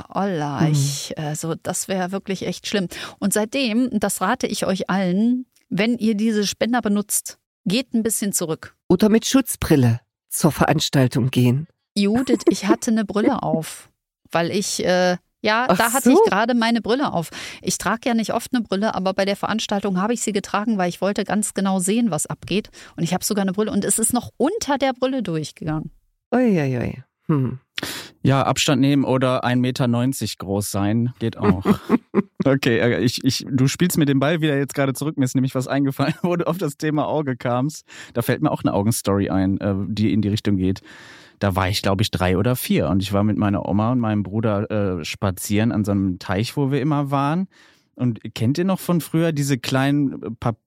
[SPEAKER 1] das wäre wirklich echt schlimm. Und seitdem, das rate ich euch allen, wenn ihr diese Spender benutzt, geht ein bisschen zurück.
[SPEAKER 3] Oder mit Schutzbrille zur Veranstaltung gehen.
[SPEAKER 1] Judith, ich hatte eine Brille auf, weil ich, hatte ich gerade meine Brille auf. Ich trage ja nicht oft eine Brille, aber bei der Veranstaltung habe ich sie getragen, weil ich wollte ganz genau sehen, was abgeht. Und ich habe sogar eine Brille und es ist noch unter der Brille durchgegangen.
[SPEAKER 3] Uiuiui.
[SPEAKER 4] Ja, Abstand nehmen oder 1,90 Meter groß sein, geht auch. Okay, du spielst mir den Ball wieder jetzt gerade zurück. Mir ist nämlich was eingefallen, wo du auf das Thema Auge kamst. Da fällt mir auch eine Augenstory ein, die in die Richtung geht. Da war ich, glaube ich, 3 oder 4 und ich war mit meiner Oma und meinem Bruder spazieren an so einem Teich, wo wir immer waren. Und kennt ihr noch von früher diese kleinen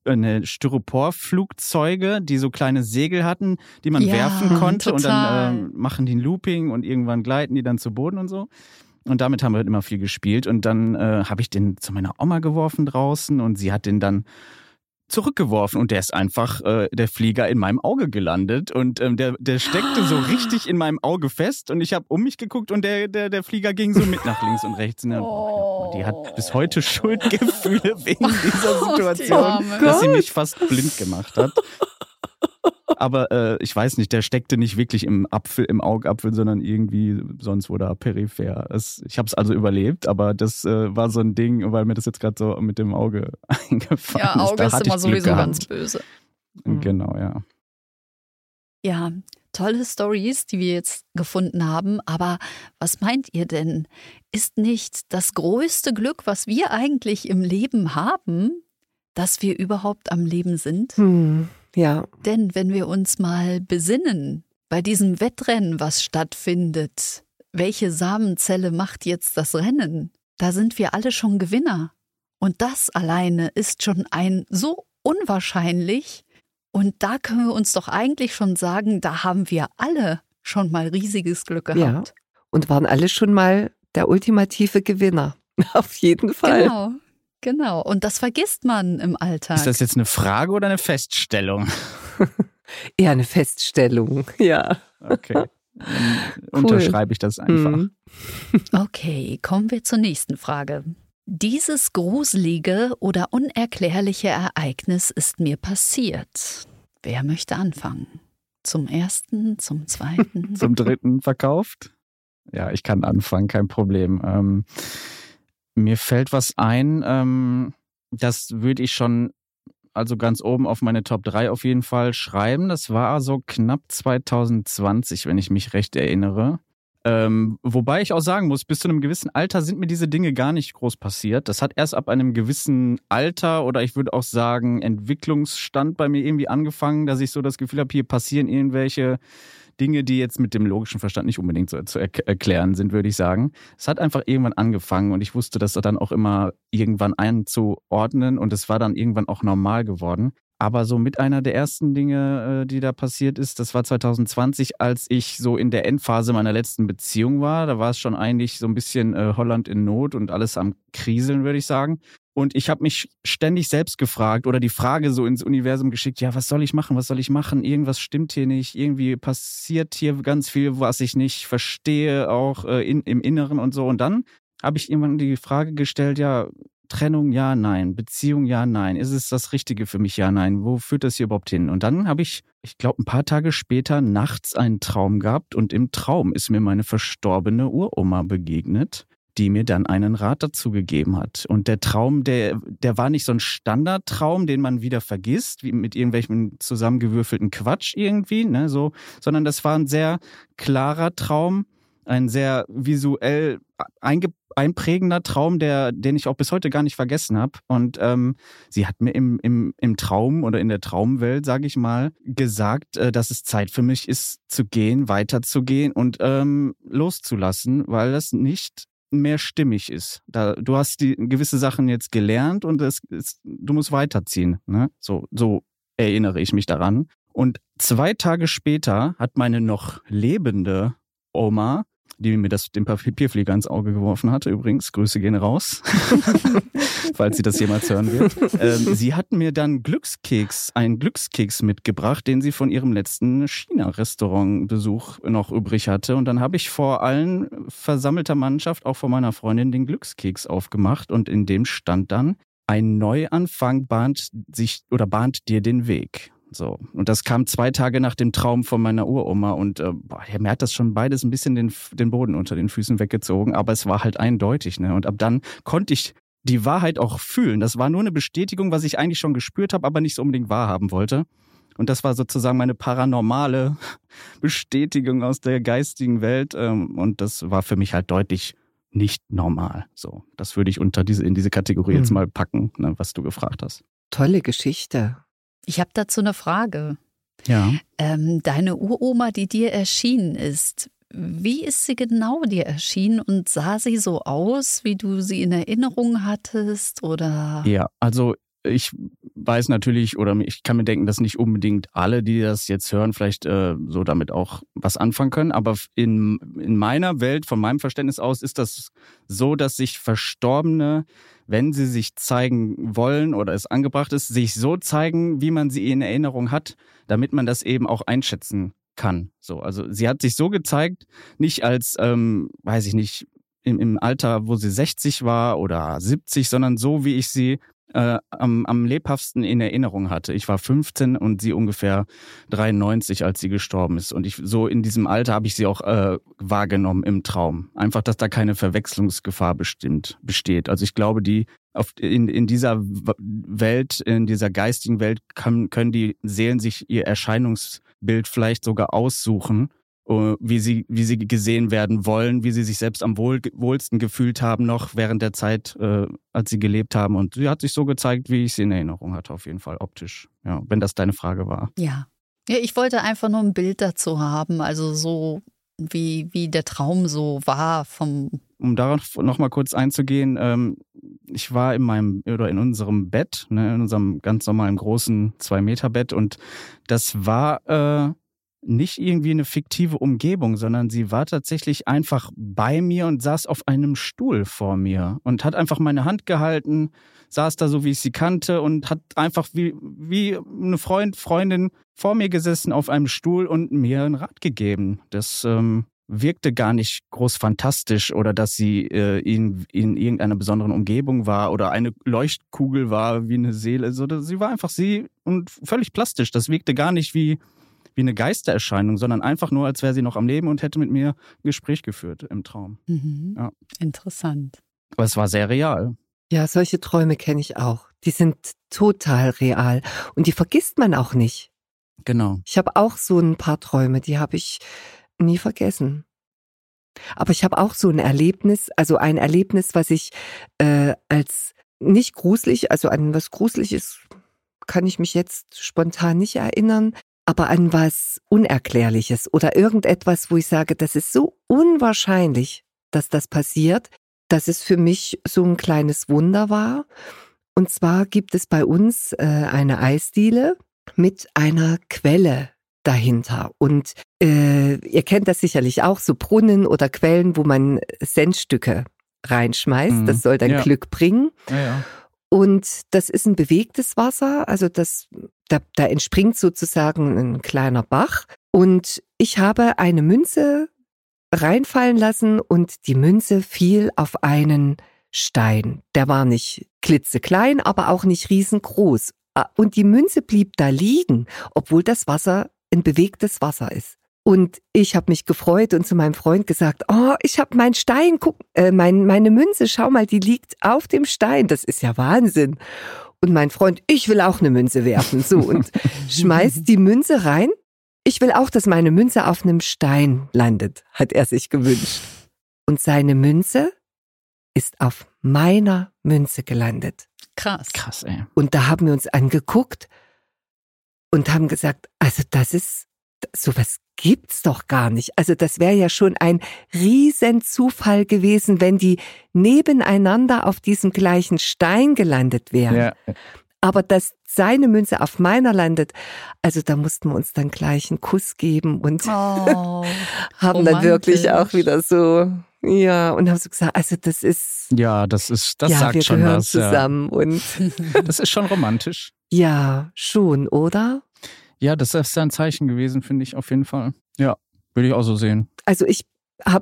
[SPEAKER 4] Styropor-Flugzeuge, die so kleine Segel hatten, die man werfen konnte? Total. Und dann machen die ein Looping und irgendwann gleiten die dann zu Boden und so. Und damit haben wir halt immer viel gespielt. Und dann habe ich den zu meiner Oma geworfen draußen und sie hat den dann zurückgeworfen und der ist einfach, der Flieger in meinem Auge gelandet und der steckte so richtig in meinem Auge fest und ich habe um mich geguckt und der Flieger ging so mit nach links und rechts. Die hat bis heute Schuldgefühle wegen dieser Situation, dass sie mich fast blind gemacht hat. Aber ich weiß nicht, der steckte nicht wirklich im Augapfel, sondern irgendwie sonst wo da peripher. Ich habe es also überlebt, aber das war so ein Ding, weil mir das jetzt gerade so mit dem Auge eingefallen ist.
[SPEAKER 1] Ja, Auge ist immer sowieso ganz böse.
[SPEAKER 4] Genau, ja.
[SPEAKER 1] Ja, tolle Storys, die wir jetzt gefunden haben. Aber was meint ihr denn? Ist nicht das größte Glück, was wir eigentlich im Leben haben, dass wir überhaupt am Leben sind?
[SPEAKER 3] Ja.
[SPEAKER 1] Denn wenn wir uns mal besinnen, bei diesem Wettrennen, was stattfindet, welche Samenzelle macht jetzt das Rennen? Da sind wir alle schon Gewinner. Und das alleine ist schon ein so unwahrscheinlich Und da können wir uns doch eigentlich schon sagen, da haben wir alle schon mal riesiges Glück gehabt.
[SPEAKER 3] Ja, und waren alle schon mal der ultimative Gewinner. Auf jeden Fall.
[SPEAKER 1] Genau. Und das vergisst man im Alltag.
[SPEAKER 4] Ist das jetzt eine Frage oder eine Feststellung?
[SPEAKER 3] Eher eine Feststellung, ja.
[SPEAKER 4] Okay. Dann unterschreibe ich das einfach.
[SPEAKER 1] Okay, kommen wir zur nächsten Frage. Dieses gruselige oder unerklärliche Ereignis ist mir passiert. Wer möchte anfangen? Zum ersten, zum zweiten?
[SPEAKER 4] Zum dritten verkauft? Ja, ich kann anfangen, kein Problem. Mir fällt was ein, das würde ich schon also ganz oben auf meine Top 3 auf jeden Fall schreiben. Das war so knapp 2020, wenn ich mich recht erinnere. Wobei ich auch sagen muss, bis zu einem gewissen Alter sind mir diese Dinge gar nicht groß passiert. Das hat erst ab einem gewissen Alter oder ich würde auch sagen Entwicklungsstand bei mir irgendwie angefangen, dass ich so das Gefühl habe, hier passieren irgendwelche Dinge, die jetzt mit dem logischen Verstand nicht unbedingt so zu erklären sind, würde ich sagen. Es hat einfach irgendwann angefangen und ich wusste das dann auch immer irgendwann einzuordnen und es war dann irgendwann auch normal geworden. Aber so mit einer der ersten Dinge, die da passiert ist, das war 2020, als ich so in der Endphase meiner letzten Beziehung war. Da war es schon eigentlich so ein bisschen Holland in Not und alles am Kriseln, würde ich sagen. Und ich habe mich ständig selbst gefragt oder die Frage so ins Universum geschickt, ja, was soll ich machen, Irgendwas stimmt hier nicht, irgendwie passiert hier ganz viel, was ich nicht verstehe, auch im Inneren und so. Und dann habe ich irgendwann die Frage gestellt, ja, Trennung, ja, nein. Beziehung, ja, nein. Ist es das Richtige für mich, ja, nein. Wo führt das hier überhaupt hin? Und dann habe ich glaube, ein paar Tage später nachts einen Traum gehabt und im Traum ist mir meine verstorbene Uroma begegnet, die mir dann einen Rat dazu gegeben hat. Und der Traum, der war nicht so ein Standardtraum, den man wieder vergisst, wie mit irgendwelchen zusammengewürfelten Quatsch irgendwie, ne, so, sondern das war ein sehr klarer Traum, ein sehr visuell einprägender Traum, den ich auch bis heute gar nicht vergessen habe. Und sie hat mir im Traum oder in der Traumwelt, sage ich mal, gesagt, dass es Zeit für mich ist, zu gehen, weiterzugehen und loszulassen, weil das nicht mehr stimmig ist. Du hast die gewisse Sachen jetzt gelernt und du musst weiterziehen. Ne? So erinnere ich mich daran. Und 2 Tage später hat meine noch lebende Oma, die mir den Papierflieger ins Auge geworfen hatte, übrigens, Grüße gehen raus, falls sie das jemals hören wird. Sie hat mir dann einen Glückskeks mitgebracht, den sie von ihrem letzten China-Restaurant-Besuch noch übrig hatte. Und dann habe ich vor allen versammelter Mannschaft, auch vor meiner Freundin, den Glückskeks aufgemacht. Und in dem stand dann, ein Neuanfang bahnt dir den Weg. So. Und das kam 2 Tage nach dem Traum von meiner Uroma und mir hat das schon beides ein bisschen den Boden unter den Füßen weggezogen, aber es war halt eindeutig, ne? Und ab dann konnte ich die Wahrheit auch fühlen. Das war nur eine Bestätigung, was ich eigentlich schon gespürt habe, aber nicht so unbedingt wahrhaben wollte. Und das war sozusagen meine paranormale Bestätigung aus der geistigen Welt und das war für mich halt deutlich nicht normal. So, das würde ich in diese Kategorie jetzt mal packen, ne, was du gefragt hast.
[SPEAKER 3] Tolle Geschichte.
[SPEAKER 1] Ich habe dazu eine Frage.
[SPEAKER 4] Ja.
[SPEAKER 1] Deine Uroma, die dir erschienen ist, wie ist sie genau dir erschienen und sah sie so aus, wie du sie in Erinnerung hattest? Oder?
[SPEAKER 4] Ja, also ich weiß natürlich oder ich kann mir denken, dass nicht unbedingt alle, die das jetzt hören, vielleicht so damit auch was anfangen können. Aber in meiner Welt, von meinem Verständnis aus, ist das so, dass sich Verstorbene, wenn sie sich zeigen wollen oder es angebracht ist, sich so zeigen, wie man sie in Erinnerung hat, damit man das eben auch einschätzen kann. So, also sie hat sich so gezeigt, nicht als, weiß ich nicht, im Alter, wo sie 60 war oder 70, sondern so, wie ich sie am lebhaftesten in Erinnerung hatte. Ich war 15 und sie ungefähr 93, als sie gestorben ist. Und so in diesem Alter habe ich sie auch wahrgenommen im Traum. Einfach, dass da keine Verwechslungsgefahr besteht. Also ich glaube, in dieser Welt, in dieser geistigen Welt können die Seelen sich ihr Erscheinungsbild vielleicht sogar aussuchen, wie sie gesehen werden wollen, wie sie sich selbst am wohlsten gefühlt haben noch während der Zeit, als sie gelebt haben. Und sie hat sich so gezeigt, wie ich sie in Erinnerung hatte, auf jeden Fall optisch. Ja, wenn das deine Frage war.
[SPEAKER 1] Ja, ich wollte einfach nur ein Bild dazu haben, also so wie der Traum so war.
[SPEAKER 4] Um darauf noch mal kurz einzugehen, ich war in unserem Bett, ne, in unserem ganz normalen großen 2-Meter-Bett und das war nicht irgendwie eine fiktive Umgebung, sondern sie war tatsächlich einfach bei mir und saß auf einem Stuhl vor mir und hat einfach meine Hand gehalten, saß da so, wie ich sie kannte und hat einfach wie eine Freundin vor mir gesessen auf einem Stuhl und mir einen Rat gegeben. Das wirkte gar nicht groß fantastisch oder dass sie in irgendeiner besonderen Umgebung war oder eine Leuchtkugel war wie eine Seele. Sie war einfach sie und völlig plastisch. Das wirkte gar nicht wie eine Geistererscheinung, sondern einfach nur, als wäre sie noch am Leben und hätte mit mir ein Gespräch geführt im Traum.
[SPEAKER 1] Mhm.
[SPEAKER 4] Ja.
[SPEAKER 1] Interessant.
[SPEAKER 4] Aber es war sehr real.
[SPEAKER 3] Ja, solche Träume kenne ich auch. Die sind total real und die vergisst man auch nicht.
[SPEAKER 4] Genau.
[SPEAKER 3] Ich habe auch so ein paar Träume, die habe ich nie vergessen. Aber ich habe auch so ein Erlebnis, was ich als nicht gruselig, also an was Gruseliges kann ich mich jetzt spontan nicht erinnern, aber an was Unerklärliches oder irgendetwas, wo ich sage, das ist so unwahrscheinlich, dass das passiert, dass es für mich so ein kleines Wunder war. Und zwar gibt es bei uns eine Eisdiele mit einer Quelle dahinter. Und ihr kennt das sicherlich auch, so Brunnen oder Quellen, wo man Centstücke reinschmeißt.
[SPEAKER 4] Mhm.
[SPEAKER 3] Das soll dann Glück bringen.
[SPEAKER 4] Ja.
[SPEAKER 3] Und das ist ein bewegtes Wasser, also da entspringt sozusagen ein kleiner Bach. Und ich habe eine Münze reinfallen lassen und die Münze fiel auf einen Stein. Der war nicht klitzeklein, aber auch nicht riesengroß. Und die Münze blieb da liegen, obwohl das Wasser ein bewegtes Wasser ist. Und ich habe mich gefreut und zu meinem Freund gesagt, oh, ich habe meinen Stein, guck, meine Münze, schau mal, die liegt auf dem Stein. Das ist ja Wahnsinn. Und mein Freund, ich will auch eine Münze werfen. So, und schmeißt die Münze rein. Ich will auch, dass meine Münze auf einem Stein landet, hat er sich gewünscht. Und seine Münze ist auf meiner Münze gelandet.
[SPEAKER 1] Krass,
[SPEAKER 4] ey.
[SPEAKER 3] Und da haben wir uns angeguckt und haben gesagt, also sowas gibt's doch gar nicht. Also das wäre ja schon ein Riesenzufall gewesen, wenn die nebeneinander auf diesem gleichen Stein gelandet wären.
[SPEAKER 4] Ja.
[SPEAKER 3] Aber dass seine Münze auf meiner landet, also da mussten wir uns dann gleich einen Kuss geben und haben dann wirklich auch wieder so, ja, und haben so gesagt, also das ist,
[SPEAKER 4] Ja, das sagt
[SPEAKER 3] wir
[SPEAKER 4] schon
[SPEAKER 3] gehören
[SPEAKER 4] was.
[SPEAKER 3] zusammen und
[SPEAKER 4] Das ist schon romantisch.
[SPEAKER 3] ja, schon, oder?
[SPEAKER 4] Ja, das ist ein Zeichen gewesen, finde ich auf jeden Fall. Ja, würde ich auch so sehen.
[SPEAKER 3] Also ich habe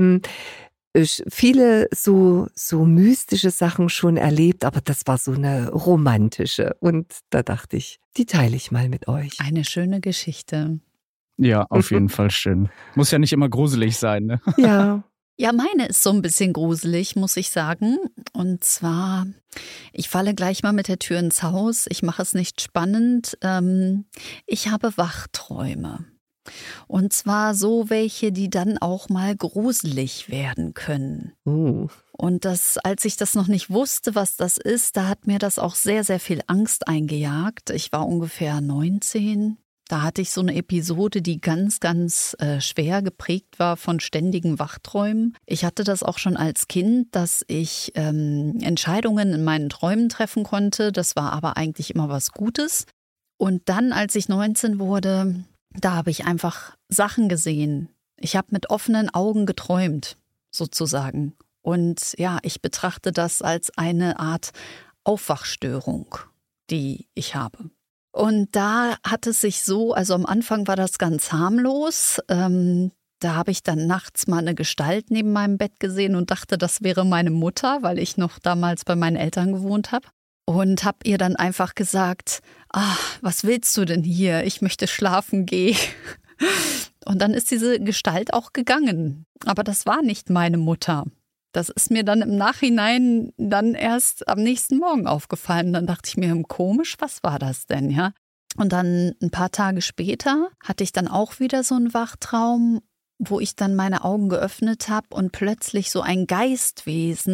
[SPEAKER 3] viele so mystische Sachen schon erlebt, aber das war so eine romantische. Und da dachte ich, die teile ich mal mit euch.
[SPEAKER 1] Eine schöne Geschichte.
[SPEAKER 4] Ja, auf jeden Fall schön. Muss ja nicht immer gruselig sein, ne?
[SPEAKER 3] Ja.
[SPEAKER 1] Ja, meine ist so ein bisschen gruselig, muss ich sagen. Und zwar, ich falle gleich mal mit der Tür ins Haus. Ich mache es nicht spannend. Ich habe Wachträume. Und zwar so welche, die dann auch mal gruselig werden können. Und als ich das noch nicht wusste, was das ist, da hat mir das auch sehr, sehr viel Angst eingejagt. Ich war ungefähr 19. Da hatte ich so eine Episode, die ganz, ganz schwer geprägt war von ständigen Wachträumen. Ich hatte das auch schon als Kind, dass ich Entscheidungen in meinen Träumen treffen konnte. Das war aber eigentlich immer was Gutes. Und dann, als ich 19 wurde, da habe ich einfach Sachen gesehen. Ich habe mit offenen Augen geträumt, sozusagen. Und ja, ich betrachte das als eine Art Aufwachstörung, die ich habe. Und da hat es sich so, also am Anfang war das ganz harmlos. Da habe ich dann nachts mal eine Gestalt neben meinem Bett gesehen und dachte, das wäre meine Mutter, weil ich noch damals bei meinen Eltern gewohnt habe. Und habe ihr dann einfach gesagt, was willst du denn hier? Ich möchte schlafen, geh. Und dann ist diese Gestalt auch gegangen. Aber das war nicht meine Mutter. Das ist mir dann im Nachhinein dann erst am nächsten Morgen aufgefallen. Dann dachte ich mir, komisch, was war das denn, ja? Und dann ein paar Tage später hatte ich dann auch wieder so einen Wachtraum, wo ich dann meine Augen geöffnet habe und plötzlich so ein Geistwesen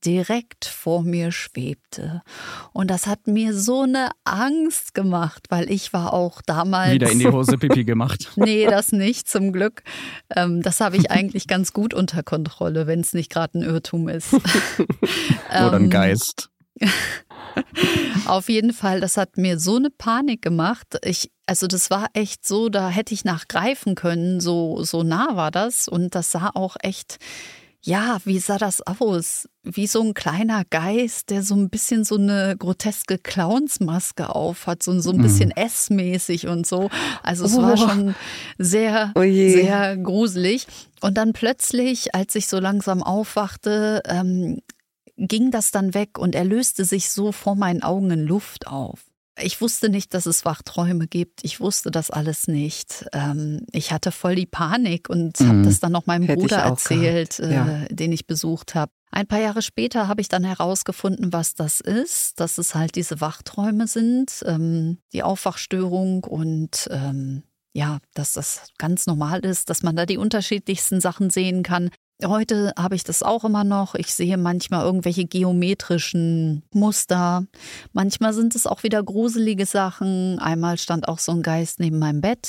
[SPEAKER 1] direkt vor mir schwebte. Und das hat mir so eine Angst gemacht, weil ich war auch damals...
[SPEAKER 4] Wieder in die Hose Pipi gemacht.
[SPEAKER 1] Nee, das nicht, zum Glück. Das habe ich eigentlich ganz gut unter Kontrolle, wenn es nicht gerade ein Irrtum ist.
[SPEAKER 4] Oder ein Geist.
[SPEAKER 1] Auf jeden Fall, das hat mir so eine Panik gemacht. Also das war echt so, da hätte ich nachgreifen können, so nah war das. Und das sah auch echt... Ja, wie sah das aus? Wie so ein kleiner Geist, der so ein bisschen so eine groteske Clownsmaske auf hat, so ein bisschen S-mäßig und so. Also es war schon sehr, sehr gruselig. Und dann plötzlich, als ich so langsam aufwachte, ging das dann weg und er löste sich so vor meinen Augen in Luft auf. Ich wusste nicht, dass es Wachträume gibt. Ich wusste das alles nicht. Ich hatte voll die Panik und habe das dann noch meinem Bruder erzählt, den ich besucht habe. Ein paar Jahre später habe ich dann herausgefunden, was das ist, dass es halt diese Wachträume sind, die Aufwachstörung und dass das ganz normal ist, dass man da die unterschiedlichsten Sachen sehen kann. Heute habe ich das auch immer noch. Ich sehe manchmal irgendwelche geometrischen Muster. Manchmal sind es auch wieder gruselige Sachen. Einmal stand auch so ein Geist neben meinem Bett.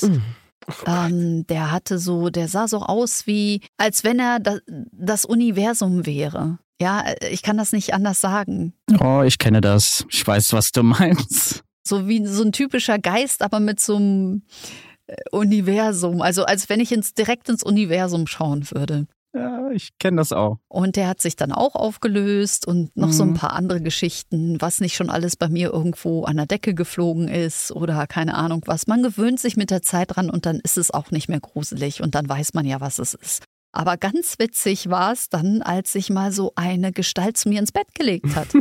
[SPEAKER 1] Der sah so aus wie, als wenn er das Universum wäre. Ja, ich kann das nicht anders sagen.
[SPEAKER 4] Oh, ich kenne das. Ich weiß, was du meinst.
[SPEAKER 1] So wie so ein typischer Geist, aber mit so einem Universum. Also als wenn ich direkt ins Universum schauen würde.
[SPEAKER 4] Ja, ich kenne das auch.
[SPEAKER 1] Und der hat sich dann auch aufgelöst und noch so ein paar andere Geschichten, was nicht schon alles bei mir irgendwo an der Decke geflogen ist oder keine Ahnung was. Man gewöhnt sich mit der Zeit dran und dann ist es auch nicht mehr gruselig und dann weiß man ja, was es ist. Aber ganz witzig war es dann, als sich mal so eine Gestalt zu mir ins Bett gelegt hat.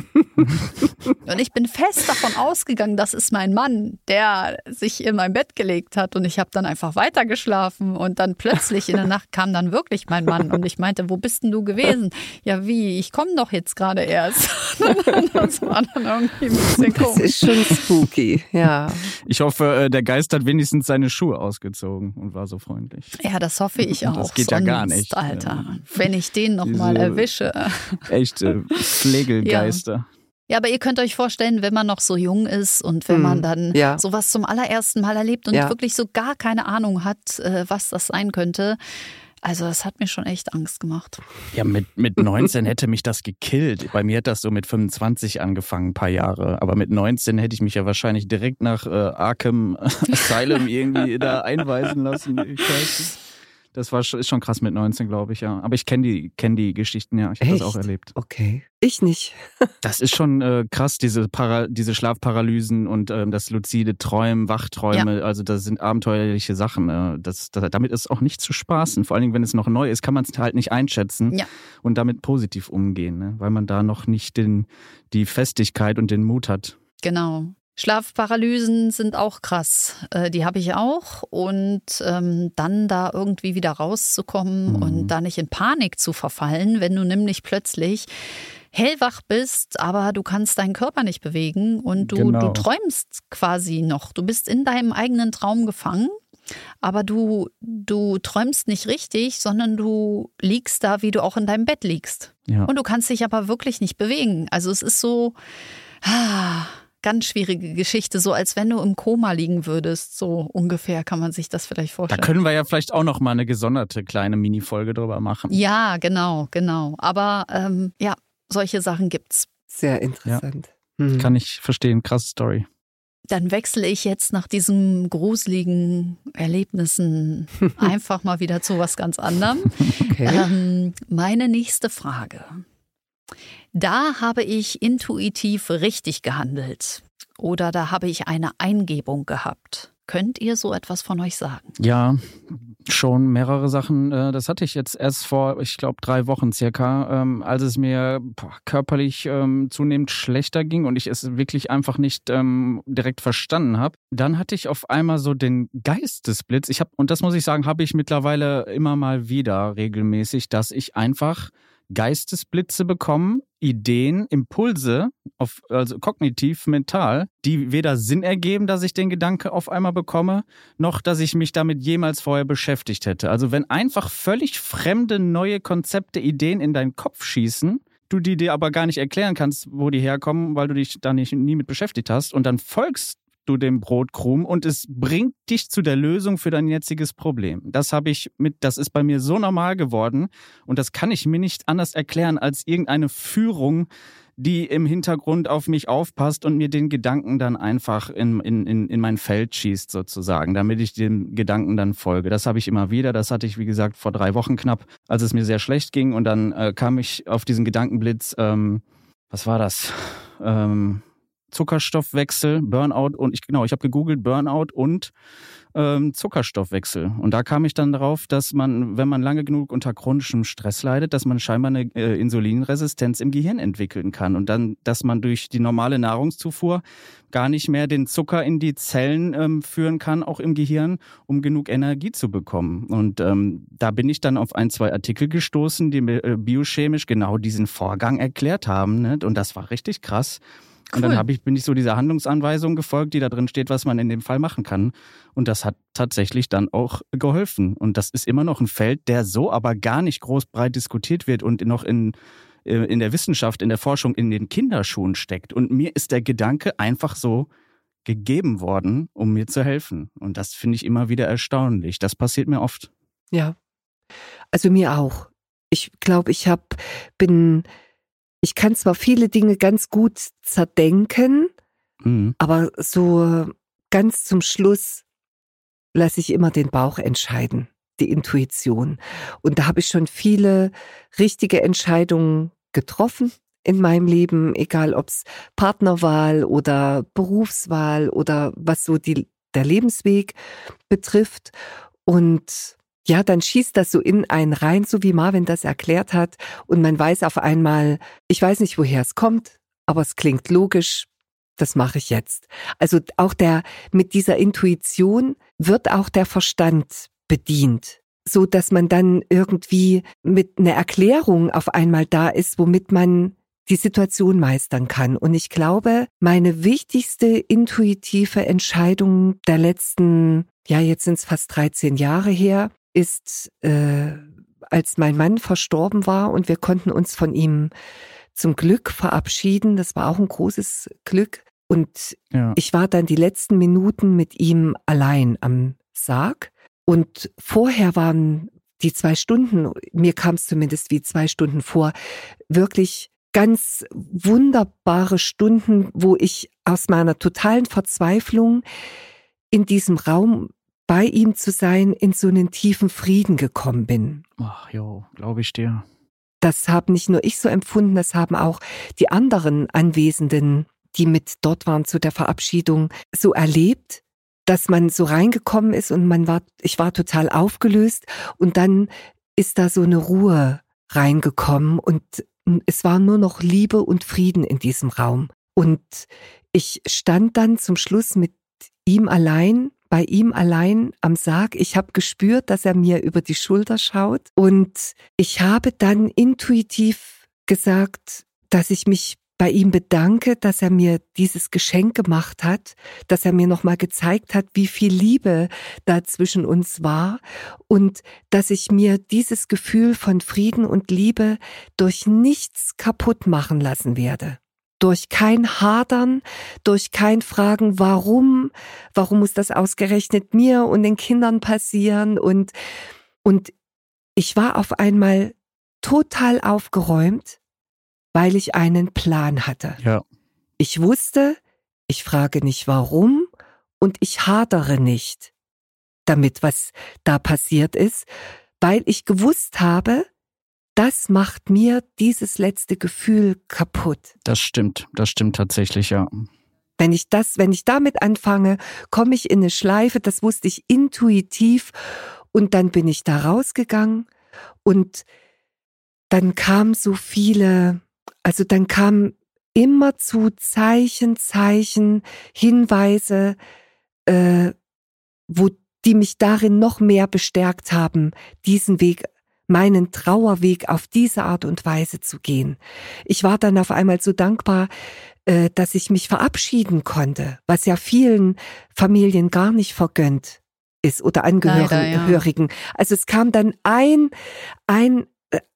[SPEAKER 1] Und ich bin fest davon ausgegangen, das ist mein Mann, der sich in mein Bett gelegt hat. Und ich habe dann einfach weitergeschlafen. Und dann plötzlich in der Nacht kam dann wirklich mein Mann. Und ich meinte, wo bist denn du gewesen? Ja, wie? Ich komme doch jetzt gerade erst. Das war dann irgendwie ein bisschen komisch.
[SPEAKER 3] Das ist schon spooky, ja.
[SPEAKER 4] Ich hoffe, der Geist hat wenigstens seine Schuhe ausgezogen und war so freundlich.
[SPEAKER 1] Ja, das hoffe ich auch.
[SPEAKER 4] Das geht ja gar nicht.
[SPEAKER 1] Alter, wenn ich den nochmal erwische.
[SPEAKER 4] Echte Flegelgeister.
[SPEAKER 1] Ja, aber ihr könnt euch vorstellen, wenn man noch so jung ist und wenn man dann sowas zum allerersten Mal erlebt und wirklich so gar keine Ahnung hat, was das sein könnte. Also das hat mir schon echt Angst gemacht.
[SPEAKER 4] Ja, mit 19 hätte mich das gekillt. Bei mir hat das so mit 25 angefangen, ein paar Jahre. Aber mit 19 hätte ich mich ja wahrscheinlich direkt nach Arkham Asylum irgendwie da einweisen lassen. Ich weiß nicht. Das ist schon krass mit 19, glaube ich, ja. Aber ich kenne die Geschichten, ja. Ich habe das auch erlebt.
[SPEAKER 3] Okay. Ich nicht. Das
[SPEAKER 4] ist schon krass, diese Schlafparalysen und das luzide Träumen, Wachträume. Ja. Also das sind abenteuerliche Sachen. Damit ist auch nicht zu spaßen. Vor allen Dingen, wenn es noch neu ist, kann man es halt nicht einschätzen und damit positiv umgehen, ne? Weil man da noch nicht die Festigkeit und den Mut hat.
[SPEAKER 1] Genau. Schlafparalysen sind auch krass. Die habe ich auch. Und dann da irgendwie wieder rauszukommen und da nicht in Panik zu verfallen, wenn du nämlich plötzlich hellwach bist, aber du kannst deinen Körper nicht bewegen und du träumst quasi noch. Du bist in deinem eigenen Traum gefangen, aber du träumst nicht richtig, sondern du liegst da, wie du auch in deinem Bett liegst. Ja. Und du kannst dich aber wirklich nicht bewegen. Also es ist so... ganz schwierige Geschichte, so als wenn du im Koma liegen würdest. So ungefähr kann man sich das vielleicht vorstellen.
[SPEAKER 4] Da können wir ja vielleicht auch noch mal eine gesonderte kleine Mini-Folge drüber machen.
[SPEAKER 1] Ja, genau. Aber solche Sachen gibt's.
[SPEAKER 3] Sehr interessant.
[SPEAKER 4] Ja. Kann ich verstehen. Krasse Story.
[SPEAKER 1] Dann wechsle ich jetzt nach diesen gruseligen Erlebnissen einfach mal wieder zu was ganz anderem. Okay. Meine nächste Frage. Da habe ich intuitiv richtig gehandelt oder da habe ich eine Eingebung gehabt. Könnt ihr so etwas von euch sagen?
[SPEAKER 4] Ja, schon mehrere Sachen. Das hatte ich jetzt erst vor, ich glaube, 3 Wochen circa, als es mir körperlich zunehmend schlechter ging und ich es wirklich einfach nicht direkt verstanden habe. Dann hatte ich auf einmal so den Geistesblitz. Und das muss ich sagen, habe ich mittlerweile immer mal wieder regelmäßig, dass ich einfach Geistesblitze bekommen, Ideen, Impulse, also kognitiv, mental, die weder Sinn ergeben, dass ich den Gedanke auf einmal bekomme, noch dass ich mich damit jemals vorher beschäftigt hätte. Also wenn einfach völlig fremde, neue Konzepte, Ideen in deinen Kopf schießen, du die dir aber gar nicht erklären kannst, wo die herkommen, weil du dich da nie mit beschäftigt hast. Und dann folgst du dem Brotkrumen und es bringt dich zu der Lösung für dein jetziges Problem. Das ist bei mir so normal geworden und das kann ich mir nicht anders erklären als irgendeine Führung, die im Hintergrund auf mich aufpasst und mir den Gedanken dann einfach in mein Feld schießt sozusagen, damit ich dem Gedanken dann folge. Das habe ich immer wieder. Das hatte ich, wie gesagt, vor 3 Wochen knapp, als es mir sehr schlecht ging. Und dann kam ich auf diesen Gedankenblitz, was war das? Zuckerstoffwechsel, Burnout und ich habe gegoogelt Burnout und Zuckerstoffwechsel. Und da kam ich dann darauf, dass man, wenn man lange genug unter chronischem Stress leidet, dass man scheinbar eine Insulinresistenz im Gehirn entwickeln kann und dann, dass man durch die normale Nahrungszufuhr gar nicht mehr den Zucker in die Zellen führen kann, auch im Gehirn, um genug Energie zu bekommen. Und da bin ich dann auf 1, 2 Artikel gestoßen, die biochemisch genau diesen Vorgang erklärt haben, ne? Und das war richtig krass. Cool. Und dann bin ich so dieser Handlungsanweisung gefolgt, die da drin steht, was man in dem Fall machen kann. Und das hat tatsächlich dann auch geholfen. Und das ist immer noch ein Feld, der so aber gar nicht groß breit diskutiert wird und noch in der Wissenschaft, in der Forschung in den Kinderschuhen steckt. Und mir ist der Gedanke einfach so gegeben worden, um mir zu helfen. Und das finde ich immer wieder erstaunlich. Das passiert mir oft.
[SPEAKER 3] Ja, also mir auch. Ich glaube, ich kann zwar viele Dinge ganz gut zerdenken, aber so ganz zum Schluss lasse ich immer den Bauch entscheiden, die Intuition. Und da habe ich schon viele richtige Entscheidungen getroffen in meinem Leben, egal ob es Partnerwahl oder Berufswahl oder was so der Lebensweg betrifft. Und ja, dann schießt das so in einen rein, so wie Marvin das erklärt hat. Und man weiß auf einmal, ich weiß nicht, woher es kommt, aber es klingt logisch, das mache ich jetzt. Also auch mit dieser Intuition wird auch der Verstand bedient, so dass man dann irgendwie mit einer Erklärung auf einmal da ist, womit man die Situation meistern kann. Und ich glaube, meine wichtigste intuitive Entscheidung der letzten, jetzt sind es fast 13 Jahre her, ist, als mein Mann verstorben war und wir konnten uns von ihm zum Glück verabschieden. Das war auch ein großes Glück. Und ich war dann die letzten Minuten mit ihm allein am Sarg. Und vorher waren die 2 Stunden, mir kam es zumindest wie 2 Stunden vor, wirklich ganz wunderbare Stunden, wo ich aus meiner totalen Verzweiflung in diesem Raum bei ihm zu sein, in so einen tiefen Frieden gekommen bin.
[SPEAKER 4] Ach jo, glaube ich dir.
[SPEAKER 3] Das habe nicht nur ich so empfunden, das haben auch die anderen Anwesenden, die mit dort waren zu der Verabschiedung, so erlebt, dass man so reingekommen ist und ich war total aufgelöst und dann ist da so eine Ruhe reingekommen und es war nur noch Liebe und Frieden in diesem Raum. Und ich stand dann zum Schluss bei ihm allein am Sarg. Ich habe gespürt, dass er mir über die Schulter schaut und ich habe dann intuitiv gesagt, dass ich mich bei ihm bedanke, dass er mir dieses Geschenk gemacht hat, dass er mir nochmal gezeigt hat, wie viel Liebe da zwischen uns war und dass ich mir dieses Gefühl von Frieden und Liebe durch nichts kaputt machen lassen werde. Durch kein Hadern, durch kein Fragen, warum muss das ausgerechnet mir und den Kindern passieren und ich war auf einmal total aufgeräumt, weil ich einen Plan hatte.
[SPEAKER 4] Ja.
[SPEAKER 3] Ich wusste, ich frage nicht warum und ich hadere nicht damit, was da passiert ist, weil ich gewusst habe, das macht mir dieses letzte Gefühl kaputt.
[SPEAKER 4] Das stimmt tatsächlich, ja.
[SPEAKER 3] Wenn ich damit anfange, komme ich in eine Schleife, das wusste ich intuitiv und dann bin ich da rausgegangen und dann kamen dann kamen immer zu Zeichen, Hinweise, die mich darin noch mehr bestärkt haben, diesen Weg, meinen Trauerweg auf diese Art und Weise zu gehen. Ich war dann auf einmal so dankbar, dass ich mich verabschieden konnte, was ja vielen Familien gar nicht vergönnt ist oder Angehörigen.
[SPEAKER 1] Leider, ja.
[SPEAKER 3] Also es kam dann ein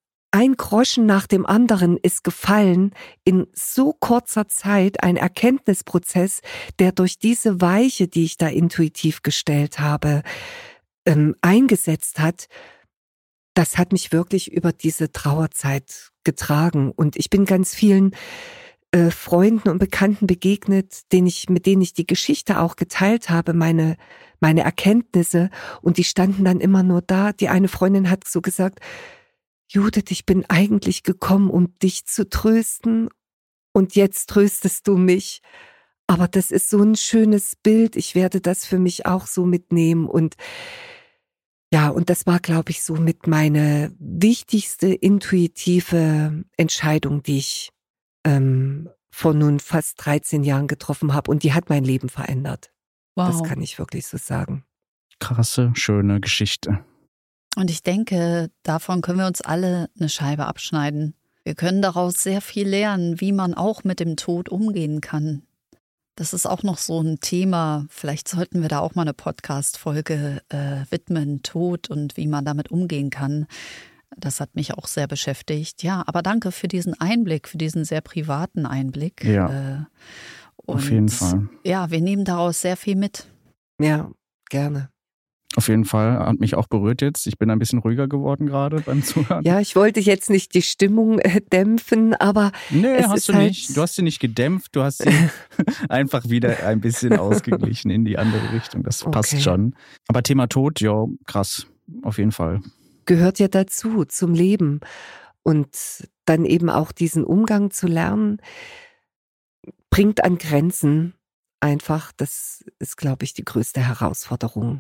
[SPEAKER 3] ein Groschen nach dem anderen ist gefallen in so kurzer Zeit, ein Erkenntnisprozess, der durch diese Weiche, die ich da intuitiv gestellt habe, eingesetzt hat. Das hat mich wirklich über diese Trauerzeit getragen. Und ich bin ganz vielen Freunden und Bekannten begegnet, mit denen ich die Geschichte auch geteilt habe, meine Erkenntnisse. Und die standen dann immer nur da. Die eine Freundin hat so gesagt: Judith, ich bin eigentlich gekommen, um dich zu trösten. Und jetzt tröstest du mich. Aber das ist so ein schönes Bild. Ich werde das für mich auch so mitnehmen. Und ja, und das war, glaube ich, so mit meine wichtigste intuitive Entscheidung, die ich vor nun fast 13 Jahren getroffen habe. Und die hat mein Leben verändert. Wow. Das kann ich wirklich so sagen.
[SPEAKER 4] Krasse, schöne Geschichte.
[SPEAKER 1] Und ich denke, davon können wir uns alle eine Scheibe abschneiden. Wir können daraus sehr viel lernen, wie man auch mit dem Tod umgehen kann. Das ist auch noch so ein Thema. Vielleicht sollten wir da auch mal eine Podcast-Folge widmen, Tod und wie man damit umgehen kann. Das hat mich auch sehr beschäftigt. Ja, aber danke für diesen Einblick, für diesen sehr privaten Einblick.
[SPEAKER 4] Ja, auf jeden Fall.
[SPEAKER 1] Ja, wir nehmen daraus sehr viel mit.
[SPEAKER 3] Ja, gerne.
[SPEAKER 4] Auf jeden Fall, hat mich auch berührt jetzt. Ich bin ein bisschen ruhiger geworden gerade beim Zuhören.
[SPEAKER 3] Ja, ich wollte jetzt nicht die Stimmung dämpfen, aber
[SPEAKER 4] nee, hast du halt nicht. Du hast sie nicht gedämpft, du hast sie einfach wieder ein bisschen ausgeglichen in die andere Richtung. Das passt schon. Aber Thema Tod, ja, krass, auf jeden Fall.
[SPEAKER 3] Gehört ja dazu, zum Leben. Und dann eben auch diesen Umgang zu lernen, bringt an Grenzen einfach. Das ist, glaube ich, die größte Herausforderung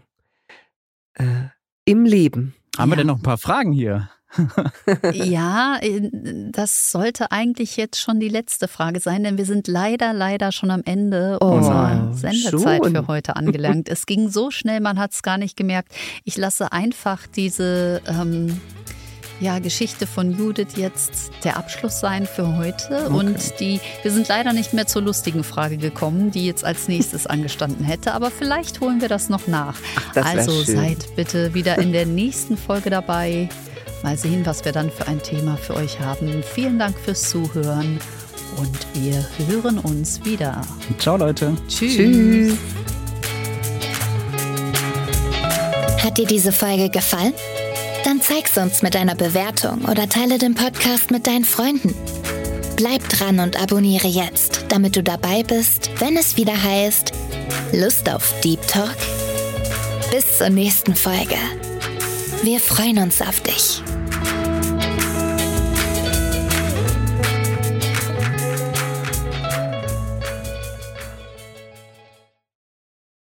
[SPEAKER 3] im Leben.
[SPEAKER 4] Haben wir denn noch ein paar Fragen hier?
[SPEAKER 1] Ja, das sollte eigentlich jetzt schon die letzte Frage sein, denn wir sind leider schon am Ende unserer Sendezeit für heute angelangt. Es ging so schnell, man hat es gar nicht gemerkt. Ich lasse einfach diese Geschichte von Judith jetzt der Abschluss sein für heute. Okay. Und wir sind leider nicht mehr zur lustigen Frage gekommen, die jetzt als nächstes angestanden hätte, aber vielleicht holen wir das noch nach. Also seid bitte wieder in der nächsten Folge dabei. Mal sehen, was wir dann für ein Thema für euch haben. Vielen Dank fürs Zuhören und wir hören uns wieder.
[SPEAKER 4] Ciao Leute.
[SPEAKER 3] Tschüss.
[SPEAKER 2] Hat dir diese Folge gefallen? Dann zeig's uns mit einer Bewertung oder teile den Podcast mit deinen Freunden. Bleib dran und abonniere jetzt, damit du dabei bist, wenn es wieder heißt Lust auf Deep Talk? Bis zur nächsten Folge. Wir freuen uns auf dich.